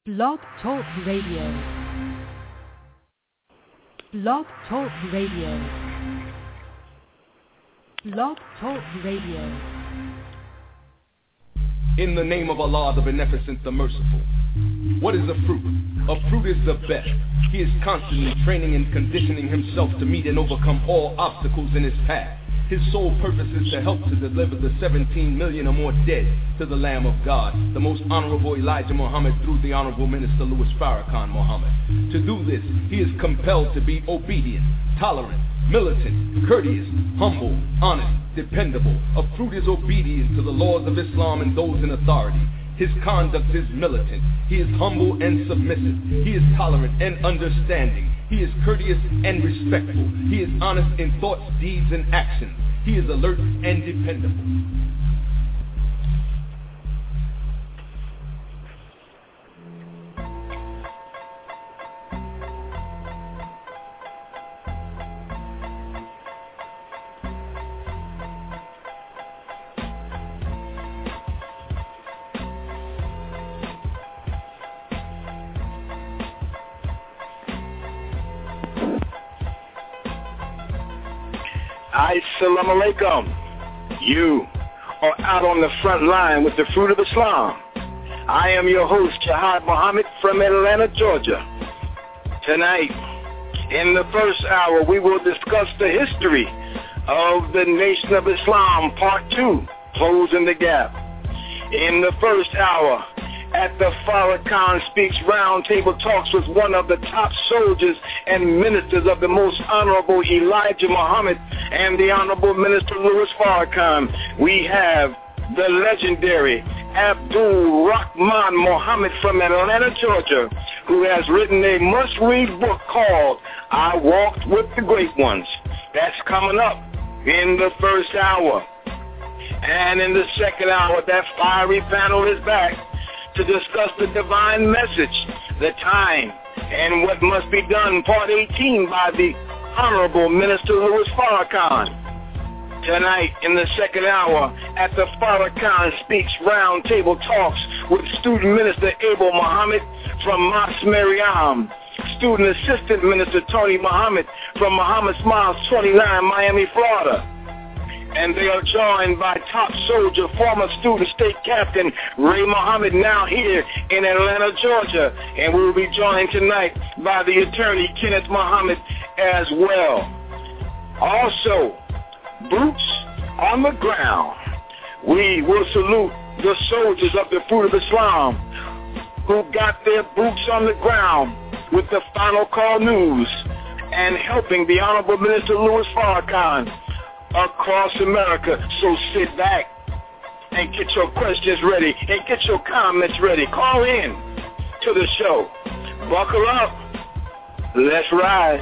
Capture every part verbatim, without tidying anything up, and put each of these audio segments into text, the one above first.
Blog Talk Radio. Blog Talk Radio. Blog Talk Radio. In the name of Allah, the Beneficent, the Merciful. What is a fruit? A fruit is the best. He is constantly training and conditioning himself to meet and overcome all obstacles in his path. His sole purpose is to help to deliver the seventeen million or more dead to the Lamb of God, the most honorable Elijah Muhammad, through the honorable Minister Louis Farrakhan Muhammad. To do this, he is compelled to be obedient, tolerant, militant, courteous, humble, honest, dependable. A fruit is obedient to the laws of Islam and those in authority. His conduct is militant. He is humble and submissive. He is tolerant and understanding. He is courteous and respectful. He is honest in thoughts, deeds, and actions. He is alert and dependable. Assalamu alaikum. You are out on the front line with the fruit of Islam. I am your host, Jihad Muhammad from Atlanta, Georgia. Tonight, in the first hour, we will discuss the history of the Nation of Islam, Part two, Closing the Gap. In the first hour, at the Farrakhan Speaks Roundtable Talks with one of the top soldiers and ministers of the most honorable Elijah Muhammad and the honorable Minister Louis Farrakhan, we have the legendary Abdul Rahman Muhammad from Atlanta, Georgia, who has written a must-read book called I Walked with the Great Ones. That's coming up in the first hour. And in the second hour, that fiery panel is back to discuss the divine message, the time, and what must be done, part eighteen, by the Honorable Minister Louis Farrakhan. Tonight, in the second hour, at the Farrakhan Speaks Roundtable Talks with Student Minister Abel Muhammad from Mas Mariam, Student Assistant Minister Tony Muhammad from Muhammad Smiles twenty-nine, Miami, Florida. And they are joined by top soldier, former student state captain Ray Muhammad, now here in Atlanta, Georgia. And we will be joined tonight by the attorney Kenneth Muhammad as well. Also, boots on the ground. We will salute the soldiers of the Fruit of Islam who got their boots on the ground with the Final Call News and helping the Honorable Minister Louis Farrakhan across America. So sit back and get your questions ready and get your comments ready. Call in to the show. Buckle up. Let's ride.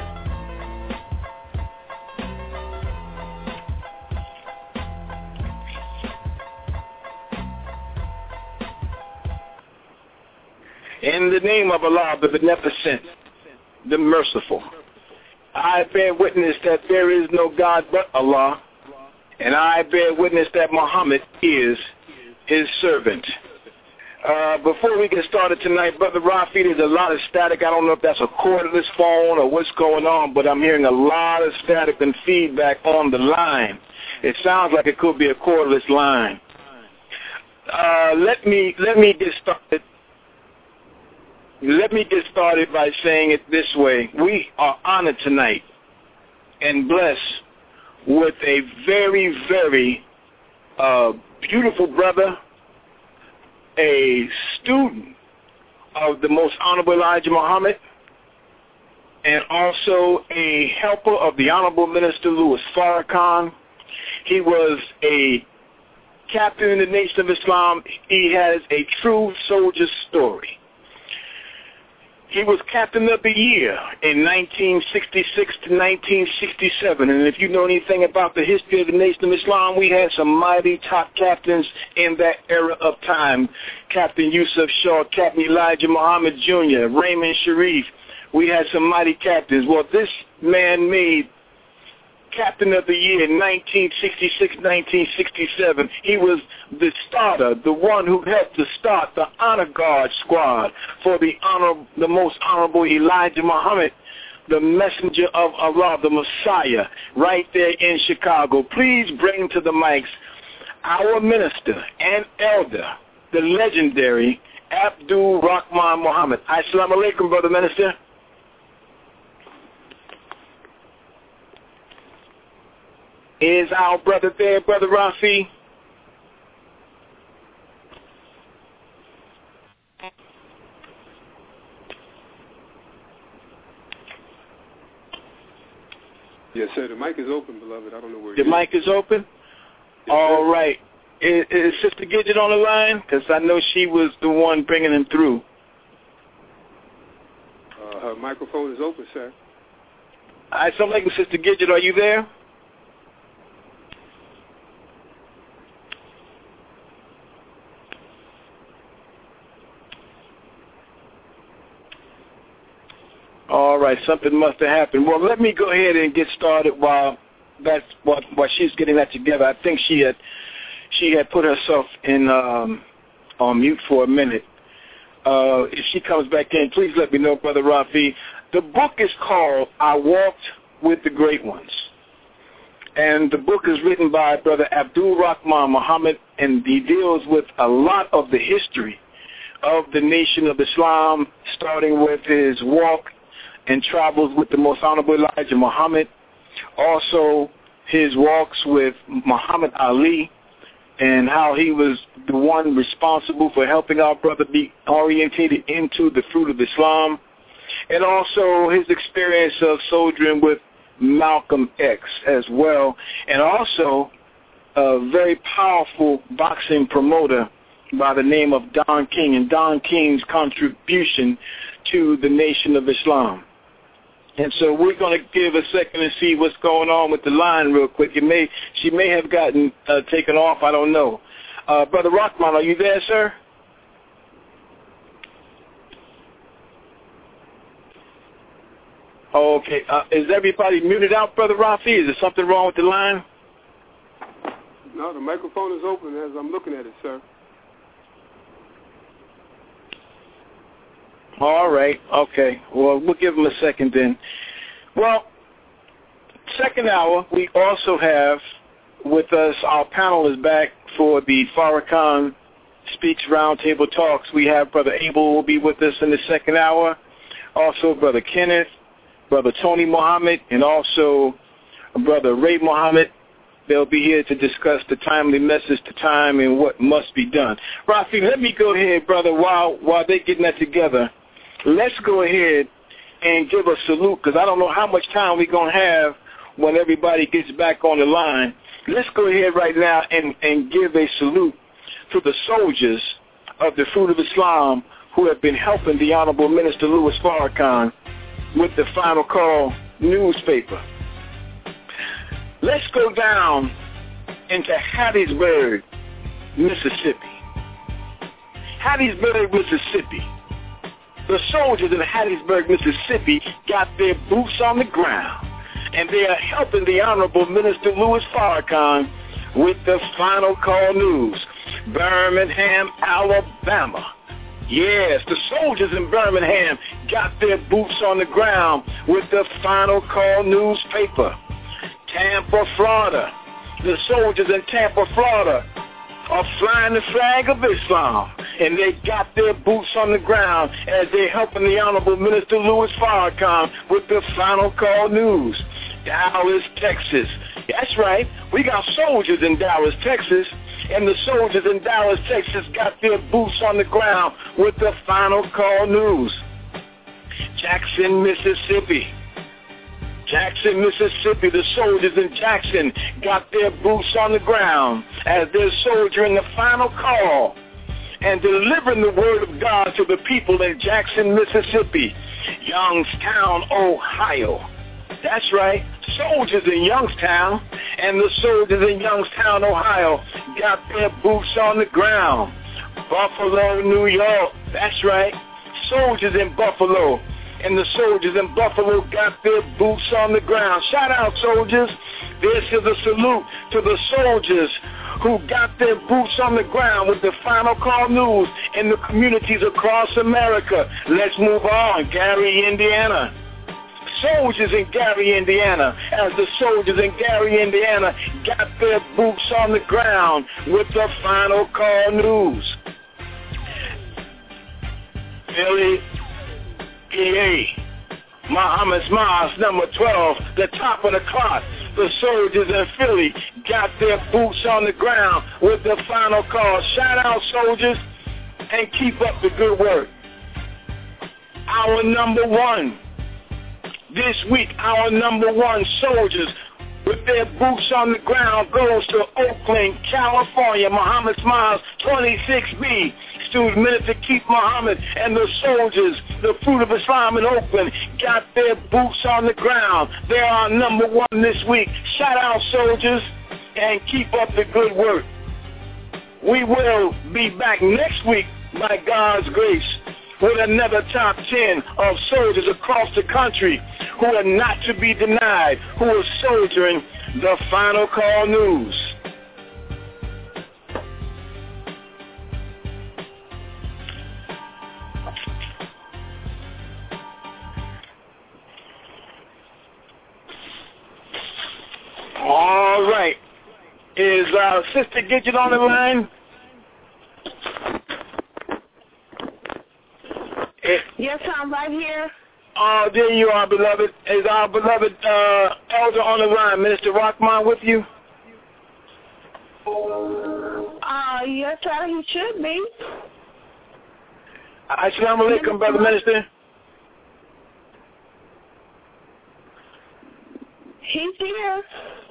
In the name of Allah, the Beneficent, the Merciful, I bear witness that there is no God but Allah, and I bear witness that Muhammad is his servant. Uh, before we get started tonight, Brother Rafi, there's a lot of static. I don't know if that's a cordless phone or what's going on, but I'm hearing a lot of static and feedback on the line. It sounds like it could be a cordless line. Uh, let me let me get started. Let me get started by saying it this way. We are honored tonight and blessed with a very, very uh, beautiful brother, a student of the most honorable Elijah Muhammad, and also a helper of the honorable Minister Louis Farrakhan. He was a captain in the Nation of Islam. He has a true soldier story. He was Captain of the Year in nineteen sixty-six to nineteen sixty-seven. And if you know anything about the history of the Nation of Islam, we had some mighty top captains in that era of time. Captain Yusuf Shaw, Captain Elijah Muhammad Junior, Raymond Sharif. We had some mighty captains. Well, this man made Captain of the Year in nineteen sixty-six, nineteen sixty-seven. He was the starter, the one who helped to start the Honor Guard squad for the honor, the most honorable Elijah Muhammad, the messenger of Allah, the Messiah, right there in Chicago. Please bring to the mics our minister and elder, the legendary Abdul Rahman Muhammad. Assalamu alaikum, brother minister. Is our brother there, Brother Rafi? Yes, sir. The mic is open, beloved. I don't know where The mic is open? Yes, All sir. right. Is, is Sister Gidget on the line? Because I know she was the one bringing him through. Uh, her microphone is open, sir. Assalamu alaikum, Sister Gidget. Are you there? All right, something must have happened. Well, let me go ahead and get started while that's while, while she's getting that together. I think she had she had put herself in um, on mute for a minute. Uh, if she comes back in, please let me know, Brother Rafi. The book is called "I Walked with the Great Ones," and the book is written by Brother Abdul Rahman Muhammad, and he deals with a lot of the history of the Nation of Islam, starting with his walk and travels with the most honorable Elijah Muhammad, also his walks with Muhammad Ali, and how he was the one responsible for helping our brother be orientated into the fruit of Islam, and also his experience of soldiering with Malcolm X as well, and also a very powerful boxing promoter by the name of Don King, and Don King's contribution to the Nation of Islam. And so we're going to give a second and see what's going on with the line real quick. It may, she may have gotten uh, taken off. I don't know. Uh, Brother Rahman, are you there, sir? Oh, okay. Uh, is everybody muted out, Brother Rafi? Is there something wrong with the line? No, the microphone is open as I'm looking at it, sir. All right. Okay. Well, we'll give them a second then. Well, second hour, we also have with us, our panel is back for the Farrakhan Speaks Roundtable Talks. We have Brother Abel will be with us in the second hour. Also, Brother Kenneth, Brother Tony Muhammad, and also Brother Ray Muhammad. They'll be here to discuss the timely message to time and what must be done. Rafi, let me go ahead, brother, while while they're getting that together. Let's go ahead and give a salute, because I don't know how much time we're going to have when everybody gets back on the line. Let's go ahead right now and, and give a salute to the soldiers of the Fruit of Islam who have been helping the Honorable Minister Louis Farrakhan with the Final Call newspaper. Let's go down into Hattiesburg, Mississippi. Hattiesburg, Mississippi. The soldiers in Hattiesburg, Mississippi got their boots on the ground, and they are helping the Honorable Minister Louis Farrakhan with the Final Call news. Birmingham, Alabama. Yes, the soldiers in Birmingham got their boots on the ground with the Final Call newspaper. Tampa, Florida. The soldiers in Tampa, Florida are flying the flag of Islam, and they got their boots on the ground as they're helping the Honorable Minister Louis Farrakhan with the Final Call news. Dallas, Texas. That's right. We got soldiers in Dallas, Texas, and the soldiers in Dallas, Texas got their boots on the ground with the Final Call news. Jackson, Mississippi. Jackson, Mississippi, the soldiers in Jackson got their boots on the ground as they're soldiering the Final Call and delivering the word of God to the people in Jackson, Mississippi. Youngstown, Ohio. That's right, soldiers in Youngstown, and the soldiers in Youngstown, Ohio got their boots on the ground. Buffalo, New York. That's right, soldiers in Buffalo and the soldiers in Buffalo got their boots on the ground. Shout out, soldiers. This is a salute to the soldiers who got their boots on the ground with the Final Call News in the communities across America. Let's move on. Gary, Indiana. Soldiers in Gary, Indiana, as the soldiers in Gary, Indiana got their boots on the ground with the Final Call News. Philly, P A, Muhammad's Mosque, number twelve, the top of the clock. The soldiers in Philly got their boots on the ground with the Final Call. Shout out, soldiers, and keep up the good work. Our number one. This week, our number one soldiers with their boots on the ground goes to Oakland, California. Muhammad's Mosque, twenty-six B. Student Minister Keith Muhammad and the soldiers, the Fruit of Islam in Oakland, got their boots on the ground. They're our number one this week. Shout out, soldiers, and keep up the good work. We will be back next week, by God's grace, with another top ten of soldiers across the country who are not to be denied, who are soldiering the Final Call News. All right. Is uh, Sister Gidget on the line? Yes, I'm right here. Oh, there you are, beloved. Is our beloved uh, elder on the line, Minister Rockman, with you? Uh, yes, sir, he should be. Assalamu alaikum, brother minister. He's here.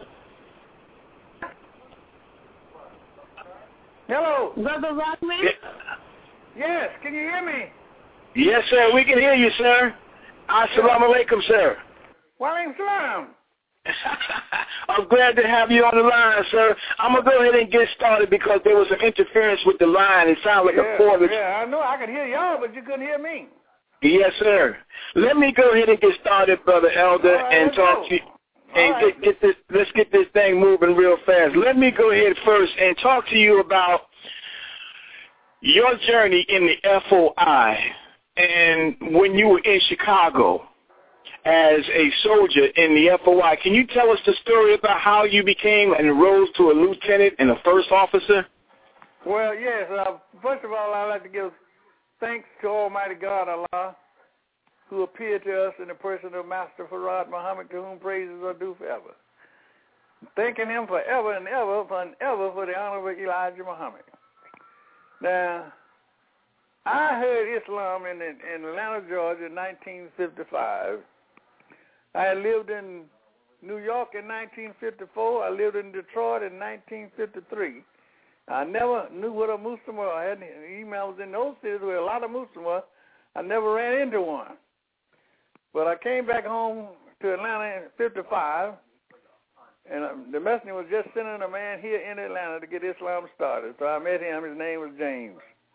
Hello. Brother Rockman? Yeah. Yes, can you hear me? Yes, sir, we can hear you, sir. Assalamu alaikum, sir. Walaikum salam. I'm glad to have you on the line, sir. I'm going to go ahead and get started because there was some interference with the line. It sounded like yeah, a call. Yeah, I know. I could hear y'all, but you couldn't hear me. Yes, sir. Let me go ahead and get started, Brother Elder, right, and talk go. to you. And right. get, get this, let's get this thing moving real fast. Let me go ahead first and talk to you about your journey in the F O I and when you were in Chicago as a soldier in the F O I. Can you tell us the story about how you became and rose to a lieutenant and a first officer? Well, yes. Uh, first of all, I'd like to give thanks to Almighty God, Allah, who appeared to us in the person of Master Farad Muhammad, to whom praises are due forever. Thanking him forever and ever, forever, for the Honorable Elijah Muhammad. Now, I heard Islam in, in Atlanta, Georgia in nineteen fifty-five. I had lived in New York in nineteen fifty-four. I lived in Detroit in nineteen fifty-three. I never knew what a Muslim was. I had emails in those cities where a lot of Muslims were. I never ran into one. But I came back home to Atlanta in fifty-five, and the messenger was just sending a man here in Atlanta to get Islam started. So I met him. His name was James.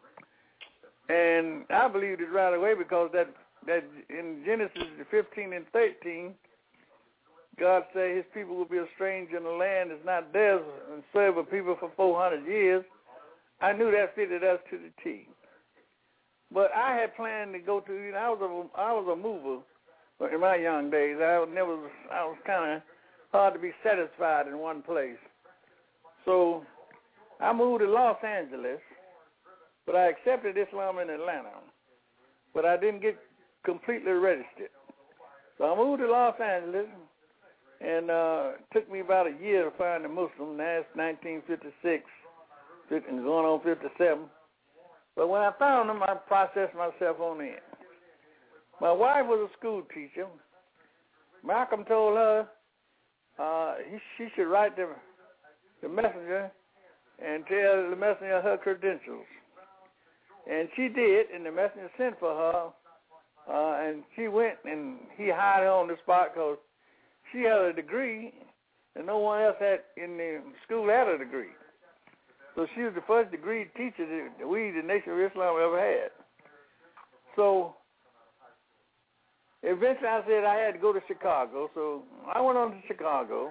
And I believed it right away because that, that in Genesis fifteen and thirteen, God said his people will be a stranger in the land that's not theirs and serve a people for four hundred years. I knew that fitted us to the T. But I had planned to go to, you know, I was a, I was a mover in my young days. I was never, I was kind of hard to be satisfied in one place. So I moved to Los Angeles, but I accepted Islam in Atlanta. But I didn't get completely registered. So I moved to Los Angeles, and uh, it took me about a year to find a Muslim. That's nineteen fifty-six, and going on fifty-seven. But when I found them, I processed myself on in. My wife was a school teacher. Malcolm told her uh, he, she should write the, the messenger and tell the messenger her credentials. And she did, and the messenger sent for her, uh, and she went, and he hired her on the spot because she had a degree, and no one else had in the school had a degree. So she was the first degree teacher that we, the Nation of Islam, ever had. So eventually I said I had to go to Chicago, so I went on to Chicago.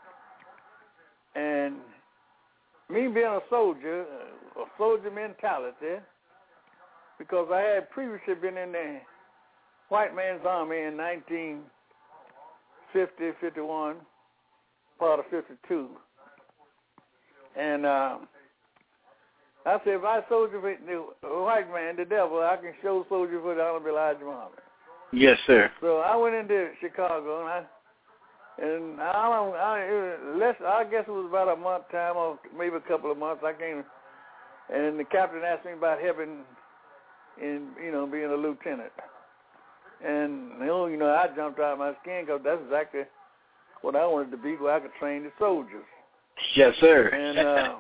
And me being a soldier, a soldier mentality, because I had previously been in the white man's army in nineteen fifty, fifty-one, part of fifty-two. And uh, I said, if I soldier for the white man, the devil, I can show soldier for the Honorable Elijah Muhammad. Yes, sir. So I went into Chicago, and I, and I, don't, I, it was less, I guess it was about a month time, or maybe a couple of months. I came, and the captain asked me about helping in, you know, being a lieutenant. And, you know, you know, I jumped out of my skin because that's exactly what I wanted to be, where I could train the soldiers. Yes, sir. And uh,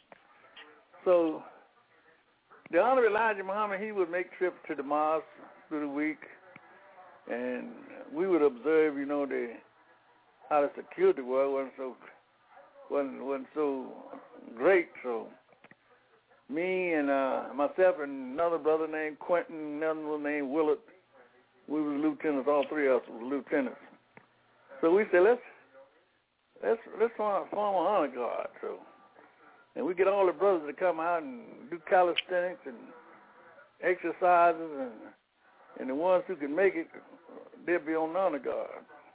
so the Honorable Elijah Muhammad, he would make trips to the mosque through the week, and we would observe, you know, the how the security was wasn't so wasn't wasn't so great. So me and uh, myself and another brother named Quentin, another one named Willard, we were lieutenants. All three of us were lieutenants. So we said, let's let's let's form, form an honor guard. So, and we get all the brothers to come out and do calisthenics and exercises, and and the ones who can make it, they'll be on the honor guard.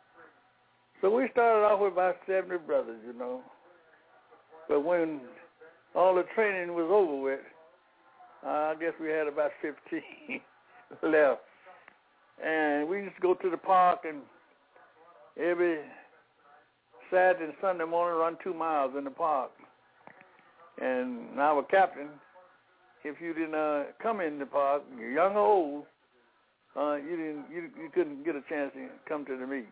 So we started off with about seventy brothers, you know. But when all the training was over with, uh, I guess we had about fifteen left. And we used to go to the park, and every Saturday and Sunday morning run two miles in the park. And our captain, if you didn't uh, come in the park, young or old, uh, you didn't, you, you couldn't get a chance to come to the meeting.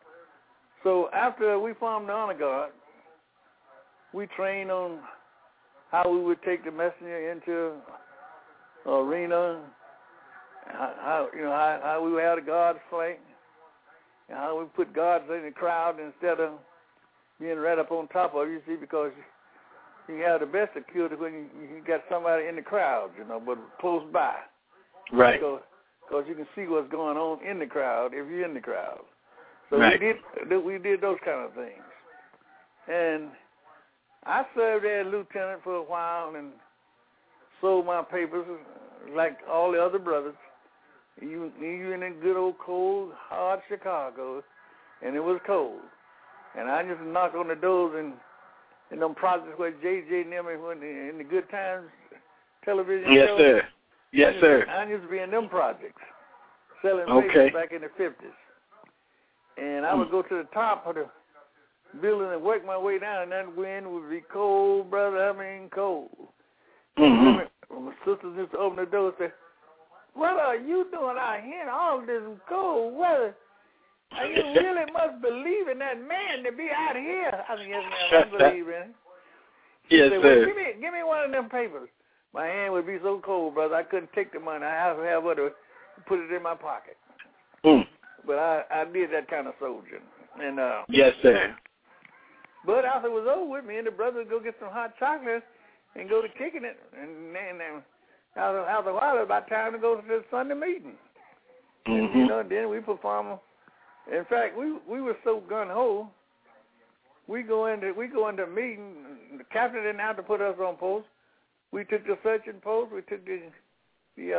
So after we formed the honor guard, we trained on how we would take the messenger into an arena, how, how you know how, how we would have the guards flank, and how we put guards in the crowd instead of being right up on top of you. See, because you have the best security when you, you got somebody in the crowd, you know, but close by. Right. Because you can see what's going on in the crowd if you're in the crowd. So right. we did we did those kind of things. And I served as lieutenant for a while and sold my papers like all the other brothers. You you in a good old cold, hard Chicago, and it was cold. And I just knock on the doors and in them projects where J J and them when in the Good Times television yes, shows. Sir. Yes, I sir. I used to be in them projects, selling okay. papers back in the fifties. And I would go to the top of the building and work my way down, and that wind would be cold, brother. I mean, cold. Mm-hmm. My sisters used to open the door and say, "What are you doing out here in all this cold weather? And you really must believe in that man to be out here." I said, "Yes, ma'am, I believe in him." Yes, said, sir. well, give me, give me one of them papers. My hand would be so cold, brother, I couldn't take the money. I have to have her to put it in my pocket. Mm. But I, I did that kind of soldier. And uh, yes, sir. But after it was over with, me and the brothers would go get some hot chocolate and go to kicking it. And then and after, after a while, it was about time to go to the Sunday meeting. Mm-hmm. And, you know, then we perform. In fact, we we were so gun-ho, we go into we go into a meeting. The captain didn't have to put us on post. We took the searching post. We took the the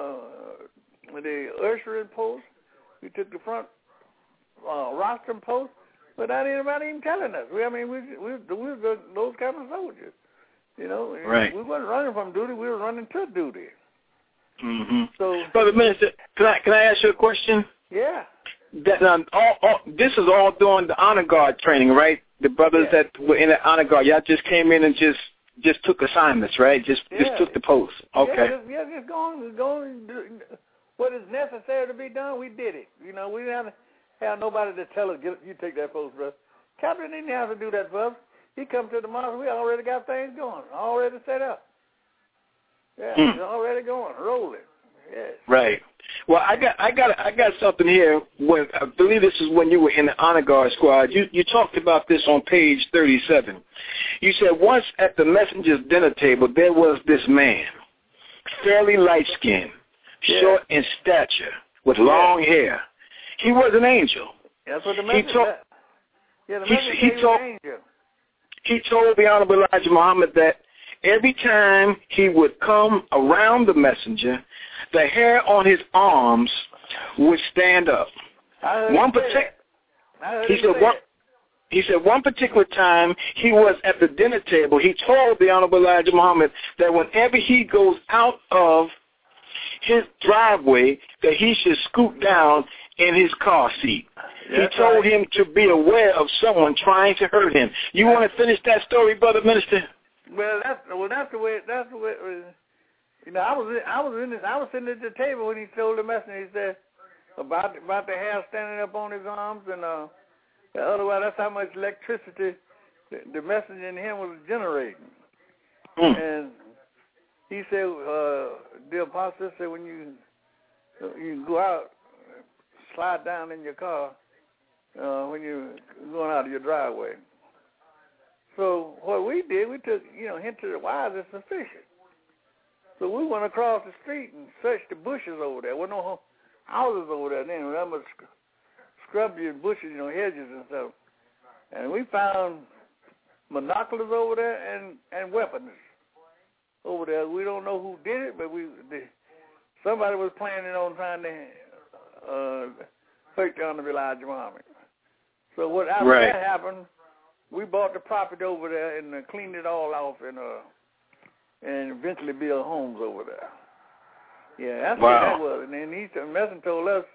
uh, the ushering post. We took the front uh, rostrum post, without anybody even telling us. We, I mean, we we we were those kind of soldiers, you know. Right. We wasn't running from duty. We were running to duty. Mm-hmm. So, Brother Minister, can I can I ask you a question? Yeah. That um, all, all this is all during the honor guard training, right? The brothers yeah. that were in the honor guard, y'all just came in and just just took assignments, right? Just yeah. just took the post. Okay. Yeah, just, yeah, just going, going. What is necessary to be done, we did it. You know, we didn't have to have nobody to tell us, Get, you take that post, brother. Captain didn't have to do that for us. He come to the mosque, we already got things going, already set up. Yeah, mm. it's already going, rolling. Yes. Right. Well, I got, I got, I got something here. When I believe this is when you were in the honor guard squad. You, you talked about this on page thirty-seven. You said once at the messenger's dinner table there was this man, fairly light skinned, yeah. short in stature, with long yeah. hair. He was an angel. That's what the message he told, said. Yeah, the he, message he, he told, was an angel. He told the Honorable Elijah Muhammad that every time he would come around the messenger, the hair on his arms would stand up. I heard one him say partic- that. I heard he him said say one. that. He said one particular time he was at the dinner table. He told the Honorable Elijah Muhammad that whenever he goes out of his driveway, that he should scoot down in his car seat. That's he told right. him to be aware of someone trying to hurt him. You want to finish that story, Brother Minister? Well, that's well, that's the way. That's the way. It was. You know, I was in, I was in this. I was sitting at the table when he told the messenger. He said about about the hair standing up on his arms, and uh, otherwise that's how much electricity the, the messenger in him was generating. Mm. And he said, uh, the apostle said, when you you go out, slide down in your car uh, when you're going out of your driveway. So what we did, we took, you know, hint to the wise is sufficient. So we went across the street and searched the bushes over there. There were no houses over there then. That was scrubby bushes, you know, hedges and stuff. And we found monoculars over there and, and weapons over there. We don't know who did it, but we the, somebody was planning on trying to uh, hurt the Honorable Elijah Muhammad. So what after right. that happened, we bought the property over there and uh, cleaned it all off and uh, and eventually built homes over there. Yeah, that's wow. what that was. And then he, the messenger told us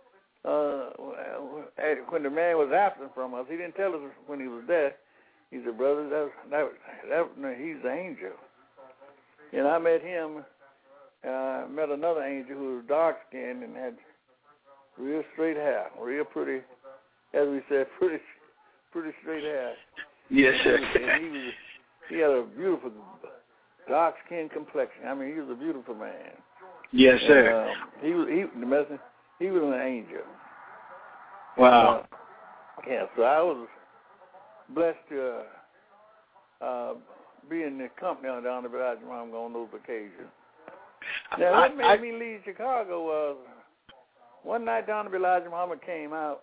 uh, when the man was absent from us, he didn't tell us when he was there. He said, brother, that, that, that, no, he's the angel. And I met him, uh, met another angel who was dark-skinned and had real straight hair, real pretty, as we said, pretty pretty straight hair. Yes, sir. And he, was, he had a beautiful dark-skinned complexion. I mean, he was a beautiful man. Yes, sir. And, um, he was he the messenger. He was an angel. Wow. Uh, yeah, so I was blessed to uh, uh, be in the company of the Honorable Elijah Muhammad on those occasions. Now, what made I, me leave Chicago was one night the Honorable Elijah Muhammad came out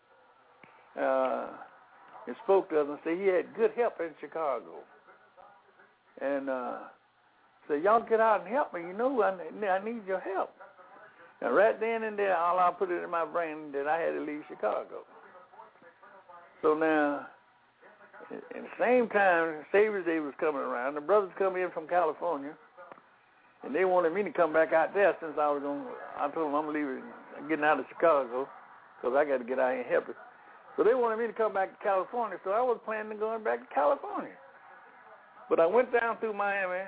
uh, and spoke to us and said he had good help in Chicago. And uh, said, y'all get out and help me. You know, I, I need your help. And right then and there, all I put it in my brain that I had to leave Chicago. So now, at the same time, Savior's Day was coming around. The brothers come in from California, and they wanted me to come back out there since I was going. I told them I'm leaving, getting out of Chicago, because I got to get out here and help it. So they wanted me to come back to California. So I was planning on going back to California. But I went down through Miami,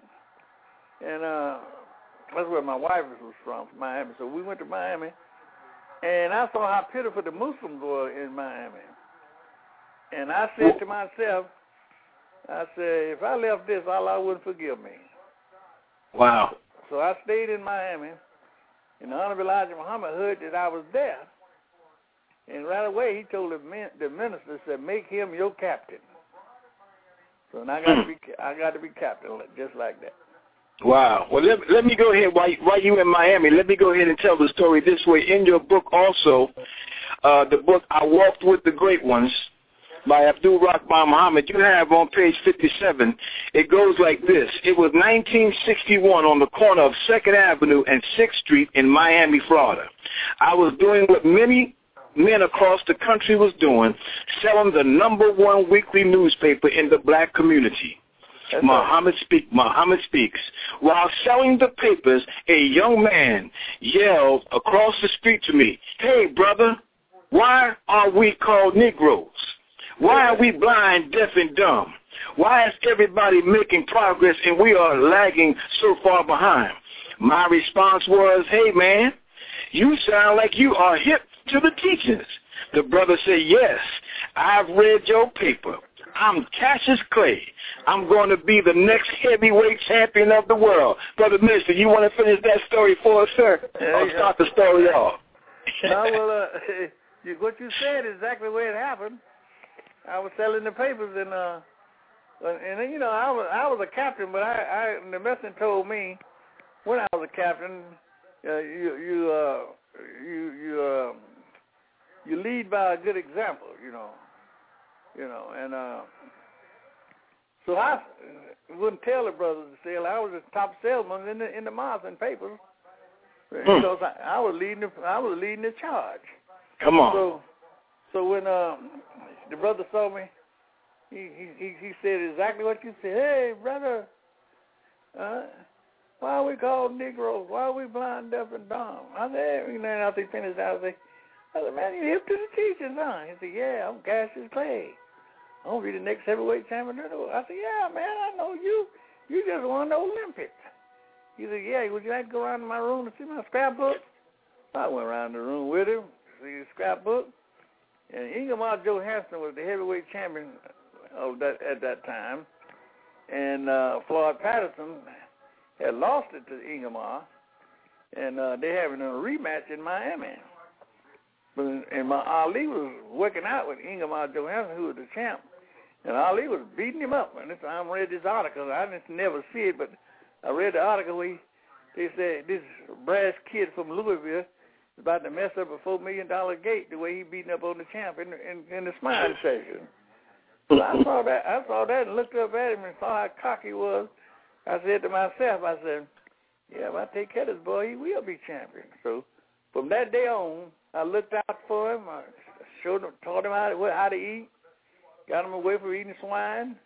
and uh, that's where my wife was from, Miami. So we went to Miami, and I saw how pitiful the Muslims were in Miami. And I said to myself, I said, if I left this, Allah wouldn't forgive me. Wow. So I stayed in Miami, and the Honorable Elijah Muhammad heard that I was there. And right away he told the, min- the minister, said, make him your captain. So and I got to be, I got to be captain just like that. Wow. Well, let, let me go ahead, while, while you're in Miami, let me go ahead and tell the story this way. In your book also, uh, the book I Walked with the Great Ones, by Abdul Rahman Muhammad, you have on page fifty-seven, it goes like this. It was nineteen sixty-one on the corner of second Avenue and sixth Street in Miami, Florida. I was doing what many men across the country was doing, selling the number one weekly newspaper in the black community. That's Muhammad speak. Muhammad Speaks. While selling the papers, a young man yelled across the street to me, "Hey, brother, why are we called Negroes? Why are we blind, deaf, and dumb? Why is everybody making progress and we are lagging so far behind?" My response was, "Hey, man, you sound like you are hip to the teachings." The brother said, "Yes, I've read your paper. I'm Cassius Clay. I'm going to be the next heavyweight champion of the world." Brother Minister, you want to finish that story for us, sir? Yeah, I'll yeah. start the story off. No, well, uh, you, what you said is exactly the way it happened. I was selling the papers, and uh, and then, you know, I was I was a captain, but I, I the messenger told me when I was a captain, uh, you you uh, you you uh, lead by a good example, you know. You know, and uh, so I wouldn't tell the brothers to sell. I was the top salesman in the in the mosque and papers Hmm. because I, I was leading the I was leading the charge. Come on. So so when uh, the brother saw me, he, he he said exactly what you said. Hey, brother, uh, why are we called Negroes? Why are we blind, deaf, and dumb? I said, you know, and after he finished, I said, I said, man, you hip to the teachers, huh? He said, yeah, I'm Cassius Clay. I'm going to be the next heavyweight champion. I said, yeah, man, I know you. You just won the Olympics. He said, yeah, would you like to go around to my room to see my scrapbook? I went around the room with him, see his scrapbook. And Ingemar Johansson was the heavyweight champion of that at that time. And uh, Floyd Patterson had lost it to Ingemar. And uh, they're having a rematch in Miami. But, and my Ali was working out with Ingemar Johansson, who was the champ. And Ali was beating him up. And this, I read this article. I didn't never see it, but I read the article where he, they said this brass kid from Louisville is about to mess up a four million dollars gate the way he beating up on the champ in, in, in the spine session. So I saw that. I saw that and looked up at him and saw how cocky he was. I said to myself, I said, yeah, if I take care of this boy, he will be champion. So from that day on, I looked out for him. I showed him, taught him how to, how to eat, got him away from eating swine.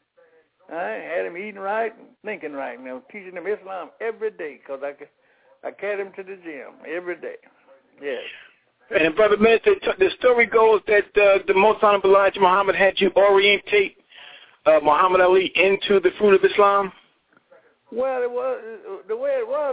I had him eating right and thinking right. And I was teaching him Islam every day because I, I carried him to the gym every day. Yes. And Brother Minister, the story goes that uh, the Most Honorable Elijah Muhammad had you orientate uh, Muhammad Ali into the fruit of Islam? Well, it was the way it was.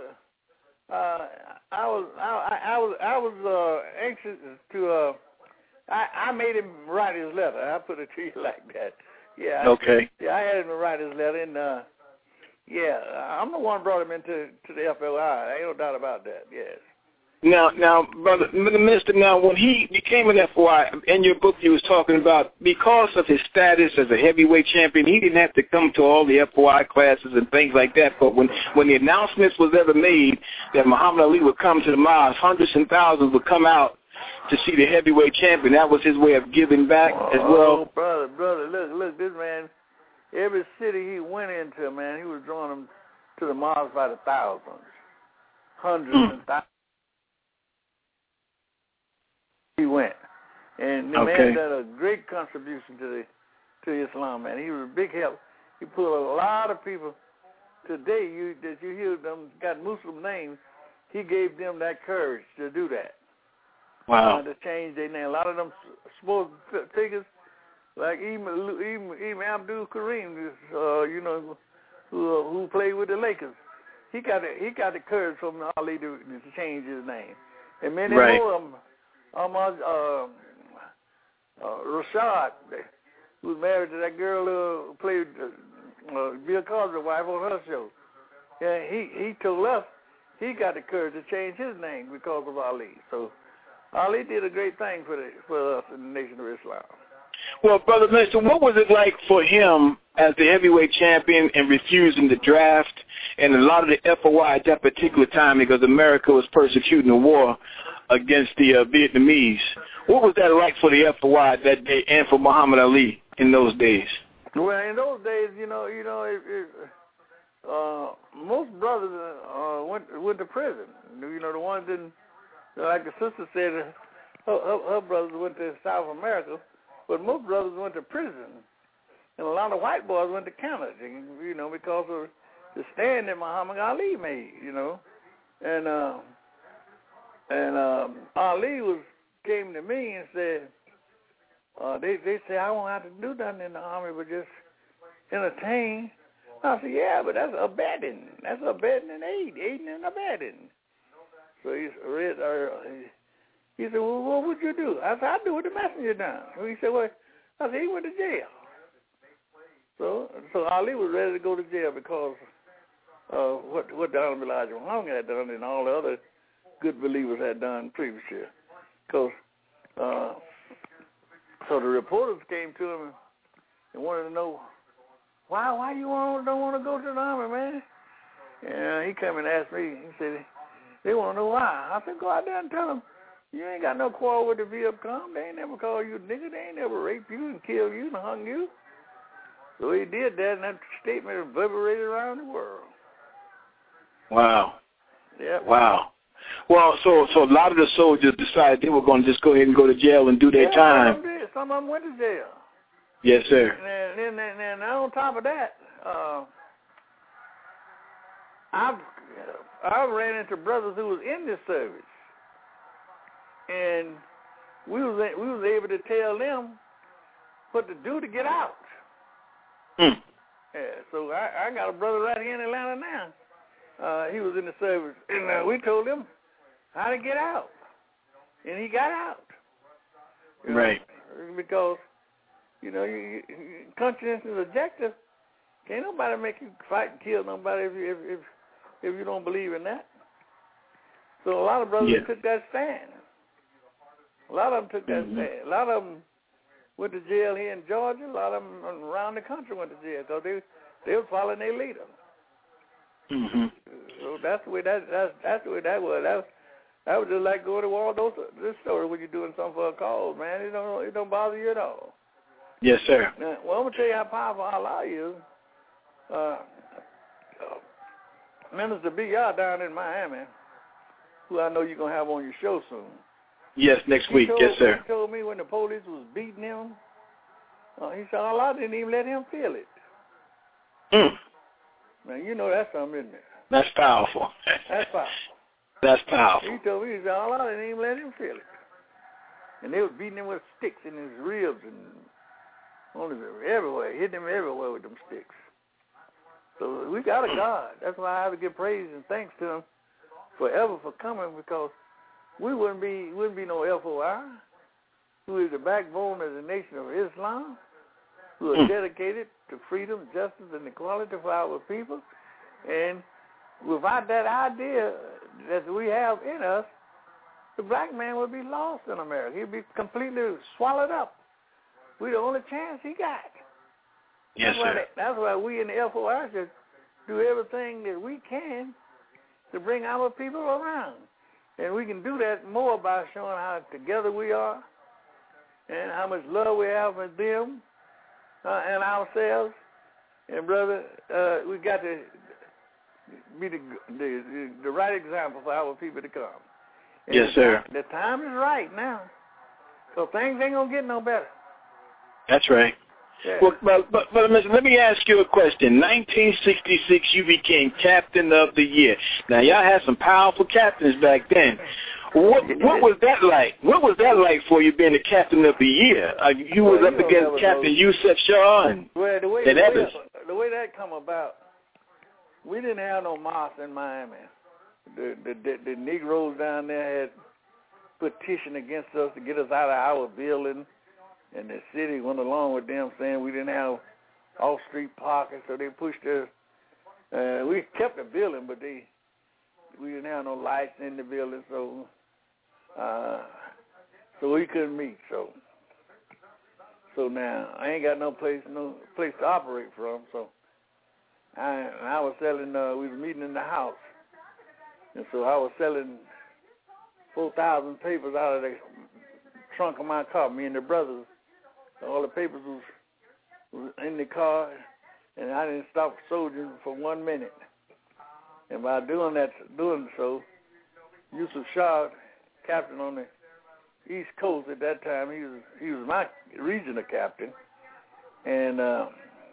Uh, uh, I was I, I was I was uh, anxious to. Uh, I, I made him write his letter. I put it to you like that. Yeah. Okay. I, yeah, I had him write his letter, and uh, yeah, I'm the one who brought him into to the F O I. Ain't no doubt about that. Yes. Now, now, brother, Minister. Now, when he became an F O I, in your book, you was talking about because of his status as a heavyweight champion, he didn't have to come to all the F O I classes and things like that. But when when the announcements was ever made that Muhammad Ali would come to the mosque, hundreds and thousands would come out to see the heavyweight champion. That was his way of giving back as well. Oh, brother, brother, look, look, this man. Every city he went into, man, he was drawing them to the mosque by the thousands, hundreds mm. and thousands. He went, and the okay. man did a great contribution to the to Islam. Man, he was a big help. He put a lot of people today. You that you hear them got Muslim names. He gave them that courage to do that. Wow. Uh, to change their name. A lot of them sports figures, like even even, even Abdul Karim, uh, you know, who uh, who played with the Lakers. He got the, he got the courage from Ali to, to change his name, and many right. more of them. Ahmad uh, uh, Rashad, who's married to that girl who played uh, uh, Bill Cosby's wife on her show. Yeah, he he told us he got the courage to change his name because of Ali. So Ali did a great thing for the, for us in the Nation of Islam. Well, Brother Minister, what was it like for him as the heavyweight champion and refusing the draft and a lot of the F O I at that particular time because America was persecuting the war against the uh, Vietnamese? What was that like for the F O I that day and for Muhammad Ali in those days? Well, in those days, you know, you know, it, it, uh, most brothers uh, went went to prison. You know, the ones in, like the sister said, her, her, her brothers went to South America, but most brothers went to prison, and a lot of white boys went to Canada. You know, because of the stand that Muhammad Ali made. You know, and. Uh, And um, Ali was came to me and said, uh, they they say I won't have to do nothing in the army but just entertain. I said, yeah, but that's abetting. That's abetting and aid, aiding and abetting. So he read. Uh, he said, well, what would you do? I said, I do what the messenger done. He said, well, I said he went to jail. So so Ali was ready to go to jail because of what what the Honorable Elijah Muhammad had done and all the other good believers had done previous year. Because, uh, so the reporters came to him and wanted to know, why why you don't want to go to the army, man? And he came and asked me, he said, they want to know why. I said, go out there and tell them You ain't got no quarrel with the Vietcong. They ain't never called you a nigga. They ain't never raped you and killed you and hung you. So he did that, and that statement reverberated around the world. Wow. Yeah. Wow. Well, so so a lot of the soldiers decided they were going to just go ahead and go to jail and do their yeah, time. Some of them did. Some of them went to jail. Yes, sir. And then, and, and, and on top of that, uh, I've I ran into brothers who was in this service, and we was we was able to tell them what to do to get out. Mm. Yeah, so I, I got a brother right here in Atlanta now. Uh, he was in the service, and uh, we told him how to get out, and he got out. You know, right. Because you know, you, you, conscience is objective. Can't nobody make you fight and kill nobody if you if if, if you don't believe in that. So a lot of brothers yeah. took that stand. A lot of them took that mm-hmm. stand. A lot of them went to jail here in Georgia. A lot of them around the country went to jail because they they were following their leader. Mm-hmm. So that's the way that that's that's the way that was. That was, that was just like going to war. Those this story when you're doing something for a cause, man. It don't it don't bother you at all. Yes, sir. Now, well, I'm gonna tell you how powerful Allah is. Uh, uh, Minister B R down in Miami, who I know you're gonna have on your show soon. Yes, next he week. Told, yes, sir. He told me when the police was beating him, uh, he said Allah didn't even let him feel it. Mm. Now you know that's something, isn't it? That's powerful. That's powerful. That's powerful. He told me he said Allah didn't even let him feel it, and they was beating him with sticks in his ribs and only everywhere, hitting him everywhere with them sticks. So we got a God. That's why I have to give praise and thanks to him forever for coming, because we wouldn't be wouldn't be no F O I, who is the backbone of the Nation of Islam, who are dedicated to freedom, justice, and equality for our people. And without that idea that we have in us, the black man would be lost in America. He'd be completely swallowed up. We're the only chance he got. Yes, that's why sir. they, that's why we in the F O I should do everything that we can to bring our people around. And we can do that more by showing how together we are and how much love we have for them uh, and ourselves. And, brother, uh, we got to be the, the the right example for our people to come. And yes, the sir. Time, the time is right now. So things ain't going to get no better. That's right. Yeah. Well, but, but, but let me ask you a question. nineteen sixty-six, you became Captain of the Year. Now, y'all had some powerful captains back then. What what was that like? What was that like for you being the Captain of the Year? Uh, you well, was you up against Captain Yusuf Shah and, well, the way, and the others. Way, the way that come about, we didn't have no mosque in Miami. The, the, the, the Negroes down there had petitioned against us to get us out of our building. And the city went along with them, saying we didn't have off-street parking, so they pushed us. Uh, we kept the building, but they we didn't have no lights in the building, so uh, so we couldn't meet. So so now I ain't got no place no place to operate from. So I I was selling. Uh, we was meeting in the house, and so I was selling four thousand papers out of the trunk of my car. Me and the brothers. All the papers was, was in the car, and I didn't stop soldiering for one minute. And by doing that, doing so, Yusuf Shah, captain on the East Coast at that time, he was he was my regional captain, and uh,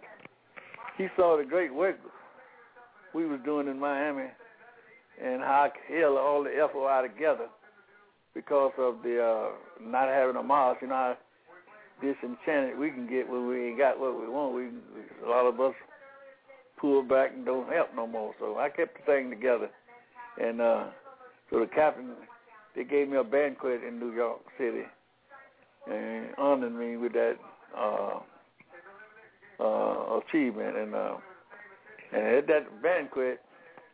he saw the great work we was doing in Miami, and how I held all the F O I together because of the uh, not having a mosque. You know how disenchanted we can get when we ain't got what we want. We, a lot of us pull back and don't help no more. So I kept the thing together. And uh, so the captain, they gave me a banquet in New York City and honored me with that uh, uh, achievement. And uh, and at that banquet,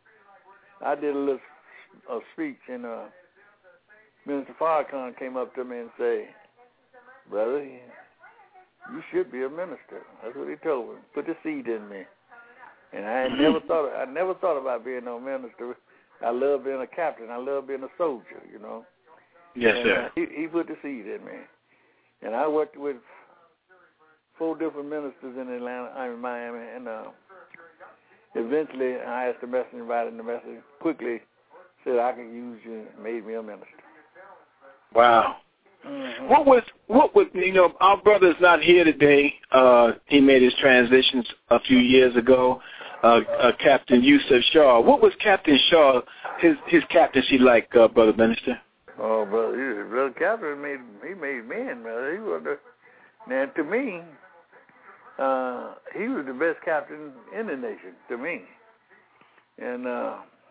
I did a little a speech, and uh, Minister Farrakhan came up to me and said, "Brother, you should be a minister." That's what he told me. Put the seed in me. And I had never thought I never thought about being no minister. I love being a captain. I love being a soldier, you know. Yes, and, sir. Uh, he, he put the seed in me. And I worked with four different ministers in Atlanta, I mean Miami, and uh, eventually I asked the messenger about it, and the messenger quickly said I can use you, and made me a minister. Wow. Mm-hmm. What was, what was, you know, our brother's not here today. Uh, he made his transitions a few years ago, uh, uh, Captain Yusuf Shaw. What was Captain Shaw, his his captaincy like, uh, Brother Minister? Oh, brother, he, brother Captain made he made men, brother. He was the, now to me, uh, he was the best captain in the nation to me, and uh,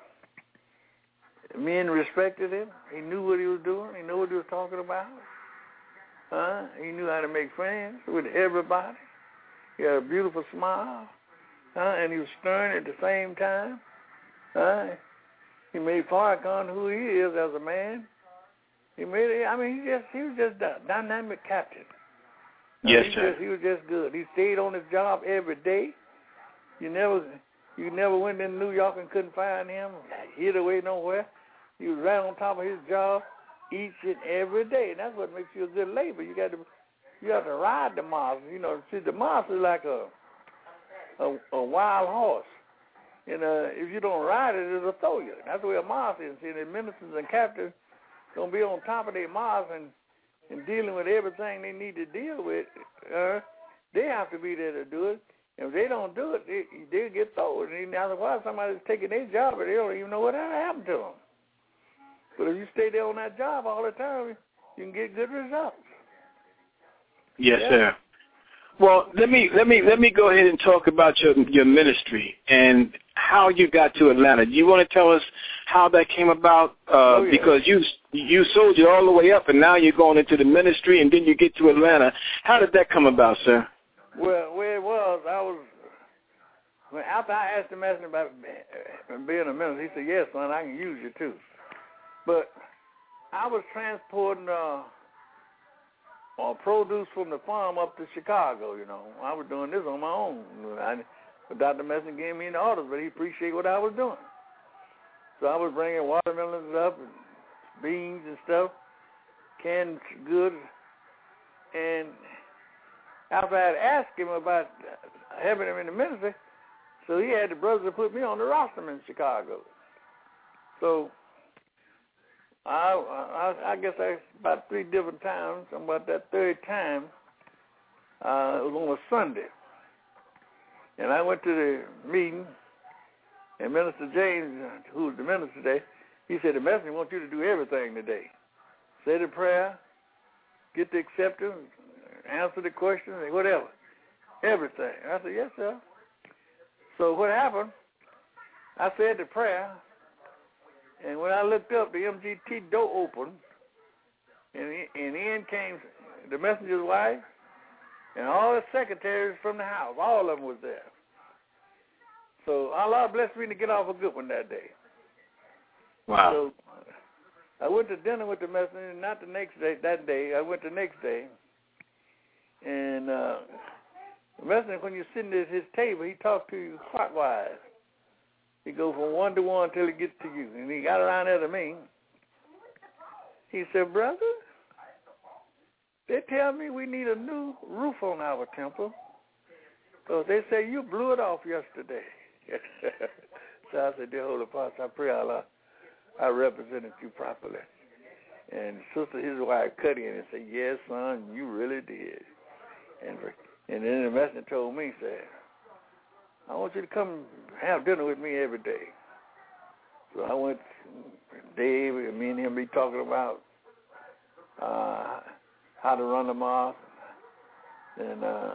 men respected him. He knew what he was doing. He knew what he was talking about. Uh, he knew how to make friends with everybody. He had a beautiful smile, uh, and he was stern at the same time. Uh, he made Farrakhan who he is as a man. He made it. I mean, he just he was just a dynamic captain. Uh, yes, he sir. Just, he was just good. He stayed on his job every day. You never you never went in New York and couldn't find him, hid away nowhere. He was right on top of his job each and every day, and that's what makes you a good laborer. You got to you have to ride the moss. You know, see, the moss is like a a, a wild horse, and uh, if you don't ride it, it'll throw you. That's the way a moss is. See, the ministers and captains gonna be on top of their moss and and dealing with everything they need to deal with. Uh, they have to be there to do it. If they don't do it, they they'll get thrown. And otherwise, somebody's taking their job, and they don't even know what happened to them. But if you stay there on that job all the time, you can get good results. Yes, yeah. sir. Well, let me let me let me go ahead and talk about your your ministry and how you got to Atlanta. Do you want to tell us how that came about? Uh, oh, yeah. Because you you soldier all the way up, and now you're going into the ministry, and then you get to Atlanta. How did that come about, sir? Well, where it was, I was when after I asked the messenger about being a minister, he said, "Yes, son, I can use you too." But I was transporting uh, uh, produce from the farm up to Chicago, you know. I was doing this on my own. I, Doctor Messenger gave me the orders, but he appreciated what I was doing. So I was bringing watermelons up and beans and stuff, canned goods. And after I had asked him about having him in the ministry, so he had the brothers put me on the roster in Chicago. So I, I, I guess I about three different times. About that third time, uh, it was on a Sunday, and I went to the meeting. And Minister James, who was the minister today, he said the messenger wants you to do everything today. Say the prayer, get the acceptance, answer the questions, and whatever, everything. I said, yes, sir. So what happened? I said the prayer. And when I looked up, the M G T door opened, and, and in came the messenger's wife and all the secretaries from the house. All of them was there. So Allah blessed me to get off a good one that day. Wow. So I went to dinner with the messenger, not the next day, that day. I went the next day. And uh, the messenger, when you're sitting at his table, he talked to you clockwise. He goes from one to one until he gets to you. And he got around there to me. He said, brother, they tell me we need a new roof on our temple. So they say you blew it off yesterday. So I said, dear Holy Apostle, I pray Allah, I represented you properly. And sister, his wife, cut in and said, yes, son, you really did. And, and then the messenger told me, said, I want you to come have dinner with me every day. So I went, Dave, and me and him be talking about uh, how to run the mosque and uh,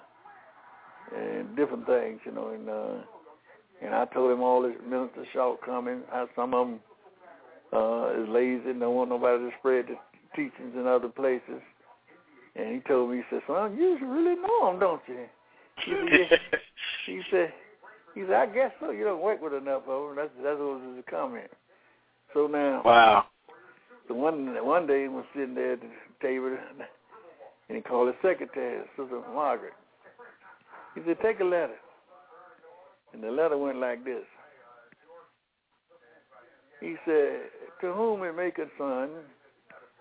and different things, you know. And uh, and I told him all his minister shortcomings, how some of them uh, is lazy and don't want nobody to spread the teachings in other places. And he told me, he said, son, you really know them, don't you? He said, he said, he said, I guess so. You don't work with enough of them. That's that's what was his comment. So now, wow. So one one day he was sitting there at the table, and he called his secretary, Sister Margaret. He said, take a letter. And the letter went like this. He said, to whom it may concern,